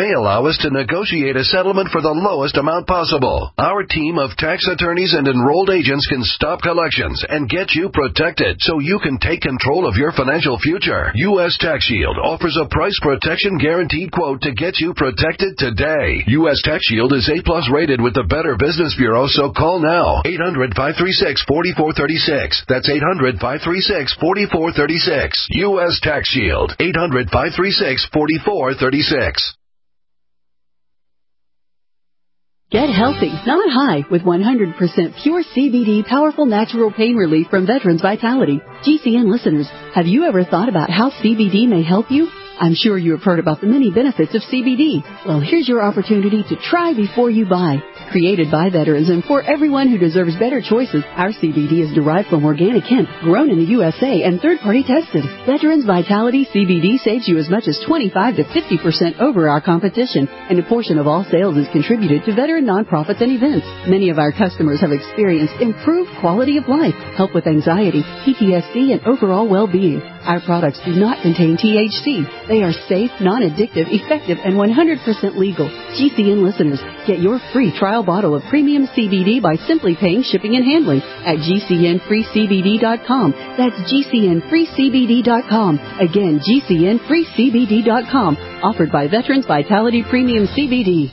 may allow us to negotiate a settlement for the lowest amount possible. Our team of tax attorneys and enrolled agents can stop collections and get you protected so you can take control of your financial future. U S Tax Shield offers a price protection guaranteed quote to get you protected today. U S Tax Shield is A plus rated with the Better Business Bureau, so call now. eight hundred, five three six, four four three six. That's eight hundred, five three six, four four three six. U S Tax Shield. eight hundred, five three six, four four three six. Get healthy, not high, with one hundred percent pure C B D powerful natural pain relief from Veterans Vitality. G C N listeners, have you ever thought about how C B D may help you? I'm sure you have heard about the many benefits of C B D. Well, here's your opportunity to try before you buy. Created by veterans and for everyone who deserves better choices, our C B D is derived from organic hemp, grown in the U S A, and third-party tested. Veterans Vitality C B D saves you as much as twenty-five to fifty percent over our competition, and a portion of all sales is contributed to veteran nonprofits and events. Many of our customers have experienced improved quality of life, help with anxiety, P T S D, and overall well-being. Our products do not contain T H C. They are safe, non-addictive, effective, and one hundred percent legal. G C N listeners, get your free trial bottle of premium C B D by simply paying shipping and handling at G C N free C B D dot com. That's G C N free C B D dot com. Again, G C N free C B D dot com. Offered by Veterans Vitality Premium C B D.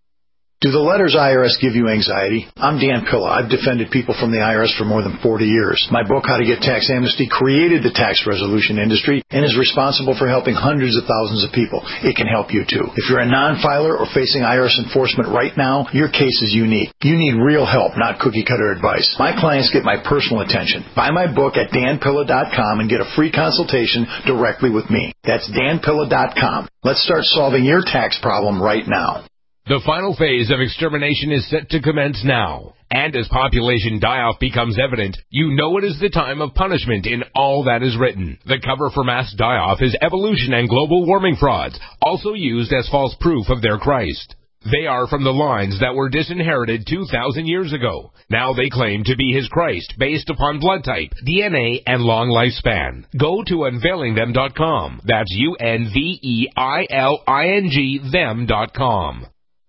Do the letters I R S give you anxiety? I'm Dan Pilla. I've defended people from the I R S for more than forty years. My book, How to Get Tax Amnesty, created the tax resolution industry and is responsible for helping hundreds of thousands of people. It can help you, too. If you're a non-filer or facing I R S enforcement right now, your case is unique. You need real help, not cookie-cutter advice. My clients get my personal attention. Buy my book at dan pilla dot com and get a free consultation directly with me. That's dan pilla dot com. Let's start solving your tax problem right now. The final phase of extermination is set to commence now. And as population die-off becomes evident, you know it is the time of punishment in all that is written. The cover for mass die-off is evolution and global warming frauds, also used as false proof of their Christ. They are from the lines that were disinherited two thousand years ago. Now they claim to be his Christ based upon blood type, D N A, and long lifespan. Go to unveiling them dot com. That's U N V E I L I N G them dot com.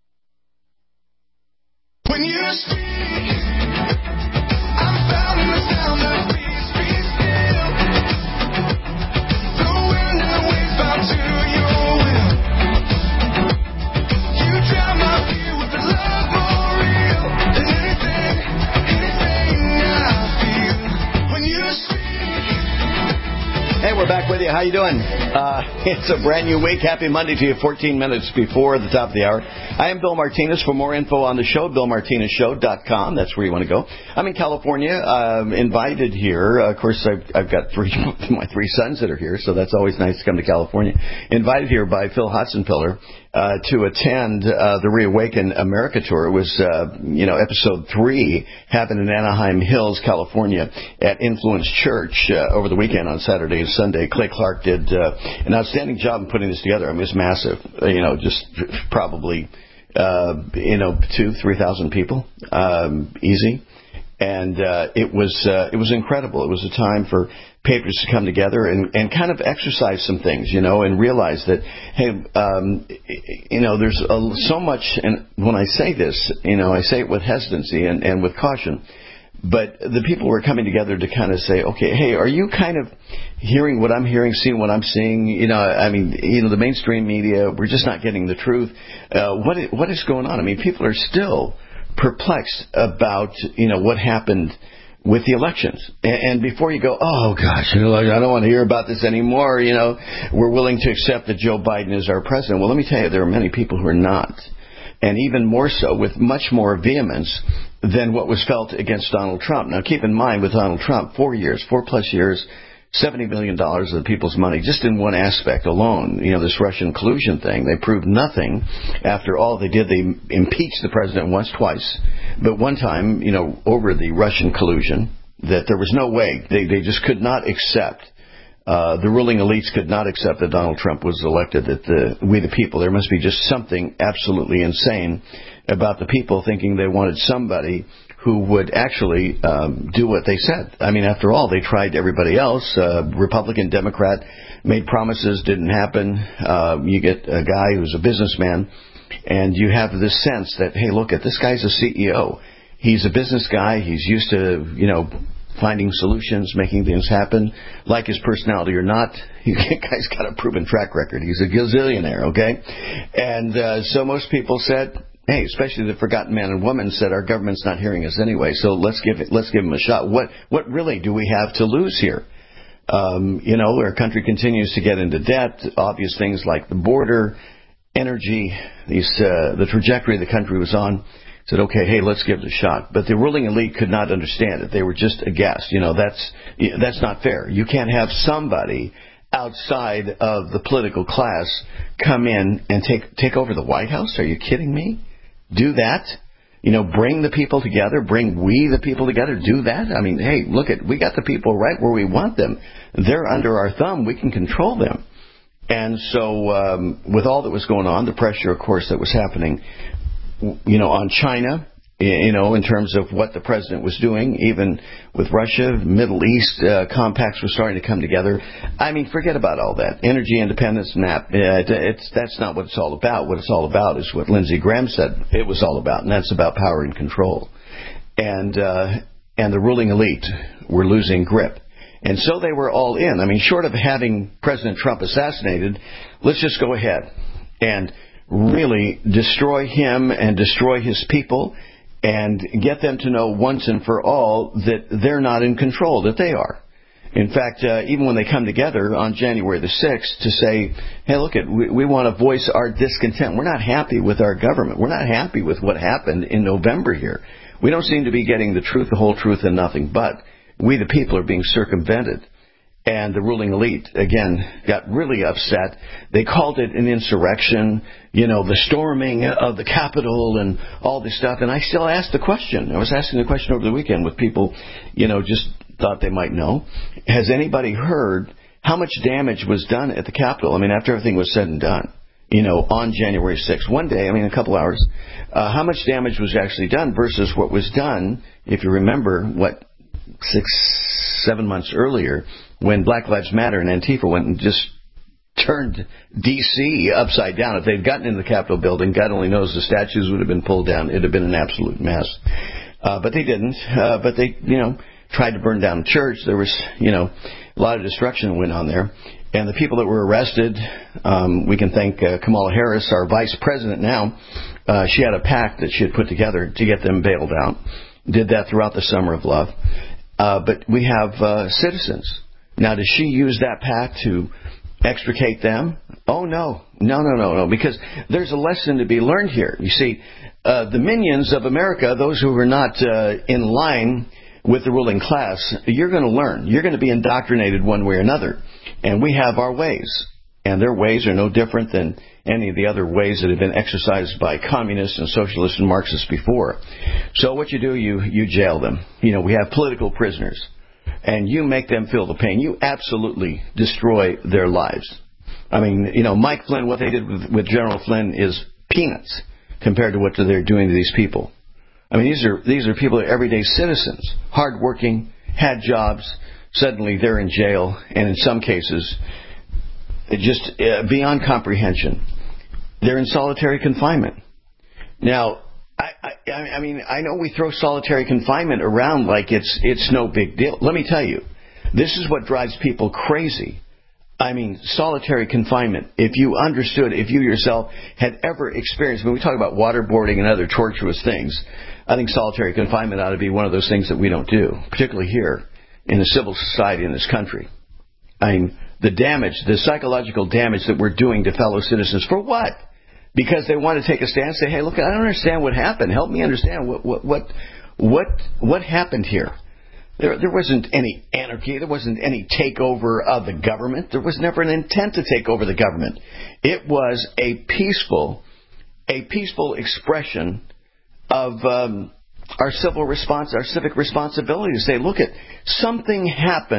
When you speak, I'm found in the sound of peace, be still. The wind and the waves bow to your will. You drown my fear with a love more real than anything, anything I feel. When you speak. Hey, we're back with you. How you doing? Uh, it's a brand new week. Happy Monday to you, fourteen minutes before the top of the hour. I am Bill Martinez. For more info on the show, bill martinez show dot com. That's where you want to go. I'm in California. I'm invited here. Uh, of course, I've, I've got three my three sons that are here, so that's always nice to come to California. Invited here by Phil Hotzenpiller uh, to attend uh, the Reawaken America tour. It was, uh, you know, episode three happened in Anaheim Hills, California, at Influence Church uh, over the weekend on Saturday and Sunday. Clay Clark did uh, an outstanding job in putting this together. I mean, it's massive. Uh, you know, just probably. Uh, you know, two, three thousand people, um, easy, and uh, it was uh, it was incredible. It was a time for papers to come together and, and kind of exercise some things, you know, and realize that, hey, um, you know, there's a, so much. And when I say this, you know, I say it with hesitancy and, and with caution. But the people were coming together to kind of say, okay, hey, are you kind of hearing what I'm hearing, seeing what I'm seeing? You know, I mean, you know, the mainstream media, we're just not getting the truth. Uh, what is, what is going on? I mean, people are still perplexed about, you know, what happened with the elections. And, and before you go, oh, gosh, you know, I don't want to hear about this anymore, you know, we're willing to accept that Joe Biden is our president. Well, let me tell you, there are many people who are not. And even more so, with much more vehemence than what was felt against Donald Trump. Now, keep in mind, with Donald Trump, four years, four plus years, seventy million dollars of the people's money, just in one aspect alone, you know, this Russian collusion thing. They proved nothing. After all, they did, they impeached the president once, twice. But one time, you know, over the Russian collusion, that there was no way. They, they just could not accept Uh, the ruling elites could not accept that Donald Trump was elected, that the, we the people, there must be just something absolutely insane about the people thinking they wanted somebody who would actually um, do what they said. I mean, after all, they tried everybody else. Uh, Republican, Democrat, made promises, didn't happen. Uh, you get a guy who's a businessman, and you have this sense that, hey, look, at this guy's a C E O. He's a business guy. He's used to, you know, finding solutions, making things happen, like his personality or not. The guy's got a proven track record. He's a gazillionaire, okay? And uh, so most people said, hey, especially the forgotten man and woman said, our government's not hearing us anyway, so let's give it, let's give him a shot. What what really do we have to lose here? Um, you know, our country continues to get into debt. Obvious things like the border, energy, these uh, the trajectory the country was on. Said, okay, hey, let's give it a shot. But the ruling elite could not understand it. They were just aghast. You know, that's that's not fair. You can't have somebody outside of the political class come in and take take over the White House. Are you kidding me? Do that? You know, bring the people together. Bring we the people together. Do that? I mean, hey, look at we got the people right where we want them. They're under our thumb. We can control them. And so, um, with all that was going on, the pressure, of course, that was happening, you know, on China, you know, in terms of what the president was doing, even with Russia, Middle East, uh, compacts were starting to come together. I mean, forget about all that. Energy independence, N A P, uh, it's, that's not what it's all about. What it's all about is what Lindsey Graham said it was all about, and that's about power and control. And, uh, and the ruling elite were losing grip. And so they were all in. I mean, short of having President Trump assassinated, let's just go ahead and really destroy him and destroy his people and get them to know once and for all that they're not in control, that they are. In fact, uh, even when they come together on January the sixth to say, hey, look, it, we, we want to voice our discontent. We're not happy with our government. We're not happy with what happened in November here. We don't seem to be getting the truth, the whole truth, and nothing but. We, the people, are being circumvented. And the ruling elite, again, got really upset. They called it an insurrection, you know, the storming of the Capitol and all this stuff. And I still ask the question. I was asking the question over the weekend with people, you know, just thought they might know. Has anybody heard how much damage was done at the Capitol? I mean, after everything was said and done, you know, on January sixth. One day, I mean, a couple hours. Uh, how much damage was actually done versus what was done, if you remember, what, six, seven months earlier, when Black Lives Matter and Antifa went and just turned D C upside down. If they'd gotten into the Capitol building, God only knows the statues would have been pulled down. It would have been an absolute mess. Uh, but they didn't. Uh, but they, you know, tried to burn down a church. There was, you know, a lot of destruction went on there. And the people that were arrested, um, we can thank uh, Kamala Harris, our vice president now. Uh, she had a pact that she had put together to get them bailed out. Did that throughout the summer of love. Uh, but we have uh, citizens. Now, does she use that pact to extricate them? Oh, no. No, no, no, no. Because there's a lesson to be learned here. You see, uh, the minions of America, those who are not uh, in line with the ruling class, you're going to learn. You're going to be indoctrinated one way or another. And we have our ways. And their ways are no different than any of the other ways that have been exercised by communists and socialists and Marxists before. So what you do, you, you jail them. You know, we have political prisoners. And you make them feel the pain. You absolutely destroy their lives. I mean, you know, Mike Flynn, what they did with, with General Flynn is peanuts compared to what they're doing to these people. I mean, these are these are people that are everyday citizens, hardworking, had jobs. Suddenly they're in jail, and in some cases, just uh, beyond comprehension, they're in solitary confinement. Now, I, I, I mean, I know we throw solitary confinement around like it's it's no big deal. Let me tell you, this is what drives people crazy. I mean, solitary confinement. If you understood, if you yourself had ever experienced, when we talk about waterboarding and other torturous things, I think solitary confinement ought to be one of those things that we don't do, particularly here in the civil society in this country. I mean, the damage, the psychological damage that we're doing to fellow citizens, for what? Because they want to take a stand and say, hey, look, I don't understand what happened. Help me understand what what what what, what happened here. There, there wasn't any anarchy. There wasn't any takeover of the government. There was never an intent to take over the government. It was a peaceful, a peaceful expression of um, our civil response, our civic responsibility to say, look, at something happened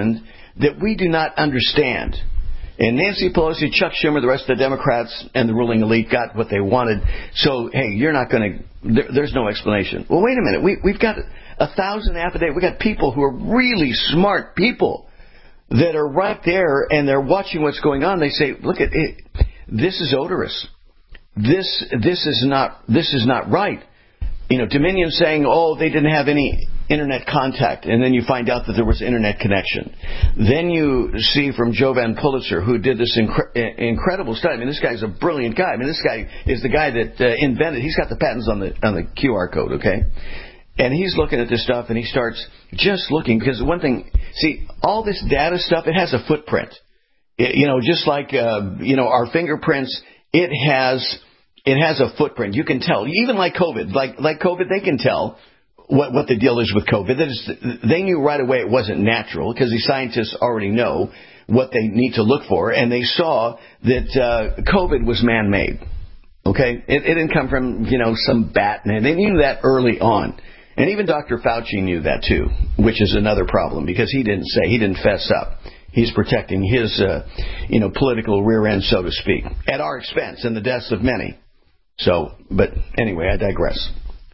that we do not understand. And Nancy Pelosi, Chuck Schumer, the rest of the Democrats, and the ruling elite got what they wanted. So, hey, you're not going to, there, there's no explanation. Well, wait a minute. We, we've got a thousand affidavits. We've got people who are really smart people that are right there, and they're watching what's going on. They say, look, at it, this is odorous. This, this is not, this is not right. You know, Dominion saying, oh, they didn't have any internet contact, and then you find out that there was internet connection. Then you see from Jovan Pulitzer, who did this incre- incredible study. I mean, this guy's a brilliant guy. I mean, this guy is the guy that uh, invented. He's got the patents on the on the Q R code, okay? And he's looking at this stuff, and he starts just looking, because one thing, see, all this data stuff, it has a footprint. It, you know, just like uh, you know our fingerprints, it has it has a footprint. You can tell, even like COVID, like like COVID, they can tell what what the deal is with COVID. That is, they knew right away it wasn't natural, because the scientists already know what they need to look for, and they saw that uh, COVID was man-made. Okay, it, it didn't come from you know some bat, and they knew that early on, and even Doctor Fauci knew that too, which is another problem, because he didn't say, he didn't fess up. He's protecting his uh, you know political rear end, so to speak, at our expense and the deaths of many. So, but anyway, I digress.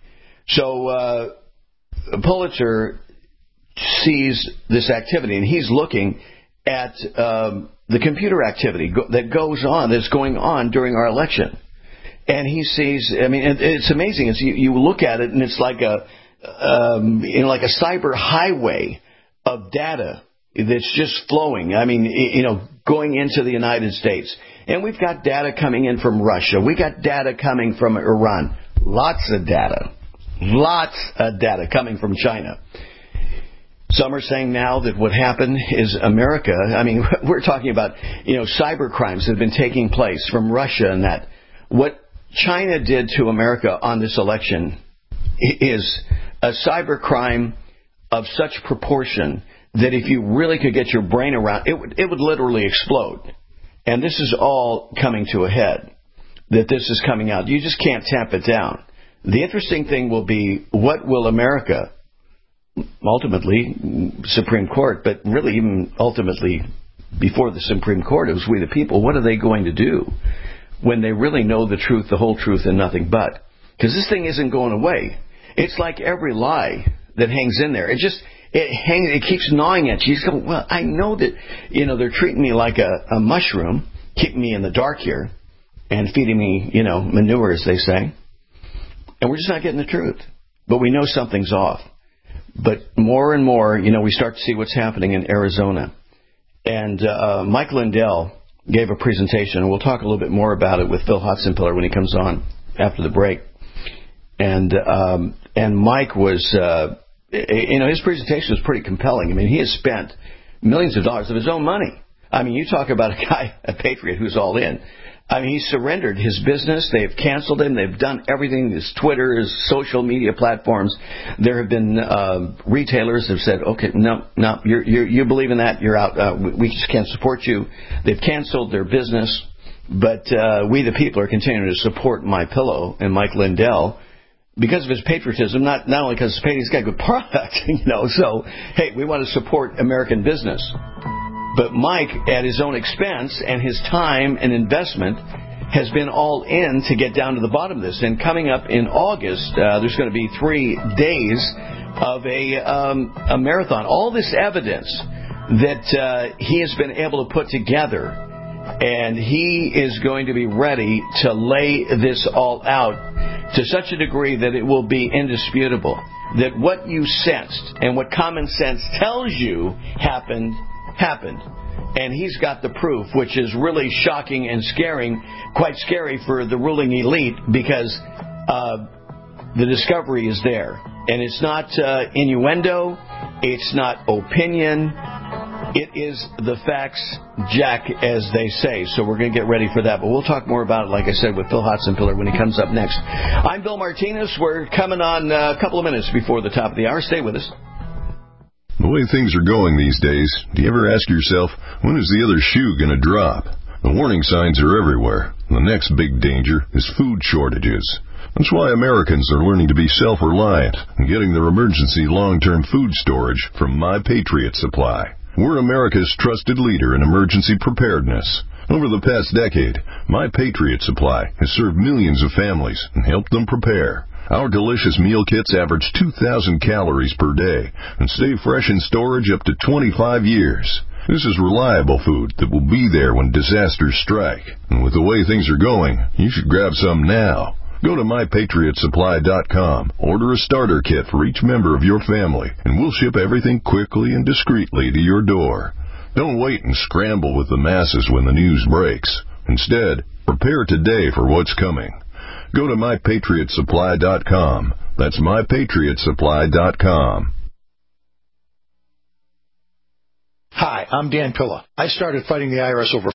So. Uh, Pulitzer sees this activity, and he's looking at um, the computer activity go- that goes on, that's going on during our election. And he sees, I mean, it, it's amazing. It's, you, you look at it, and it's like a, um, you know, like a cyber highway of data that's just flowing. I mean, you know, going into the United States. And we've got data coming in from Russia. We got data coming from Iran. Lots of data. Lots of data coming from China. Some are saying now that what happened is America, I mean, we're talking about, you know, cyber crimes that have been taking place from Russia and that. What China did to America on this election is a cyber crime of such proportion that if you really could get your brain around, it would, it would literally explode. And this is all coming to a head, that this is coming out. You just can't tamp it down. The interesting thing will be, what will America, ultimately, Supreme Court, but really even ultimately before the Supreme Court, it was we the people, what are they going to do when they really know the truth, the whole truth, and nothing but? Because this thing isn't going away. It's like every lie that hangs in there. It just, it hangs, it keeps gnawing at you. You go, well, I know that, you know, they're treating me like a, a mushroom, keeping me in the dark here, and feeding me, you know, manure, as they say. And we're just not getting the truth. But we know something's off. But more and more, you know, we start to see what's happening in Arizona. And uh, Mike Lindell gave a presentation, and we'll talk a little bit more about it with Phil Hotzenpiller when he comes on after the break. And um, and Mike was, uh, you know, his presentation was pretty compelling. I mean, he has spent millions of dollars of his own money. I mean, you talk about a guy, a patriot who's all in. I mean, he surrendered his business. They've canceled him. They've done everything. His Twitter, his social media platforms. There have been uh, retailers have said, okay, no, no, you're, you're, you believe in that, you're out. Uh, we, we just can't support you. They've canceled their business. But uh, we, the people, are continuing to support MyPillow and Mike Lindell because of his patriotism, not, not only because he's got good product, you know. So, hey, we want to support American business. But Mike, at his own expense and his time and investment, has been all in to get down to the bottom of this. And coming up in August, uh, there's going to be three days of a, um, a marathon. All this evidence that uh, he has been able to put together, and he is going to be ready to lay this all out to such a degree that it will be indisputable. That what you sensed and what common sense tells you happened, happened. And he's got the proof, which is really shocking and scaring, quite scary for the ruling elite, because uh, the discovery is there. And it's not uh, innuendo, it's not opinion, it is the facts, Jack, as they say. So we're going to get ready for that. But we'll talk more about it, like I said, with Phil Hotzenpiller when he comes up next. I'm Bill Martinez. We're coming on a couple of minutes before the top of the hour. Stay with us. The way things are going these days, do you ever ask yourself, when is the other shoe going to drop? The warning signs are everywhere. The next big danger is food shortages. That's why Americans are learning to be self-reliant and getting their emergency long-term food storage from My Patriot Supply. We're America's trusted leader in emergency preparedness. Over the past decade, My Patriot Supply has served millions of families and helped them prepare. Our delicious meal kits average two thousand calories per day and stay fresh in storage up to twenty-five years. This is reliable food that will be there when disasters strike. And with the way things are going, you should grab some now. Go to my patriot supply dot com, order a starter kit for each member of your family, and we'll ship everything quickly and discreetly to your door. Don't wait and scramble with the masses when the news breaks. Instead, prepare today for what's coming. Go to my patriot supply dot com. That's my patriot supply dot com. Hi, I'm Dan Pilla. I started fighting the I R S over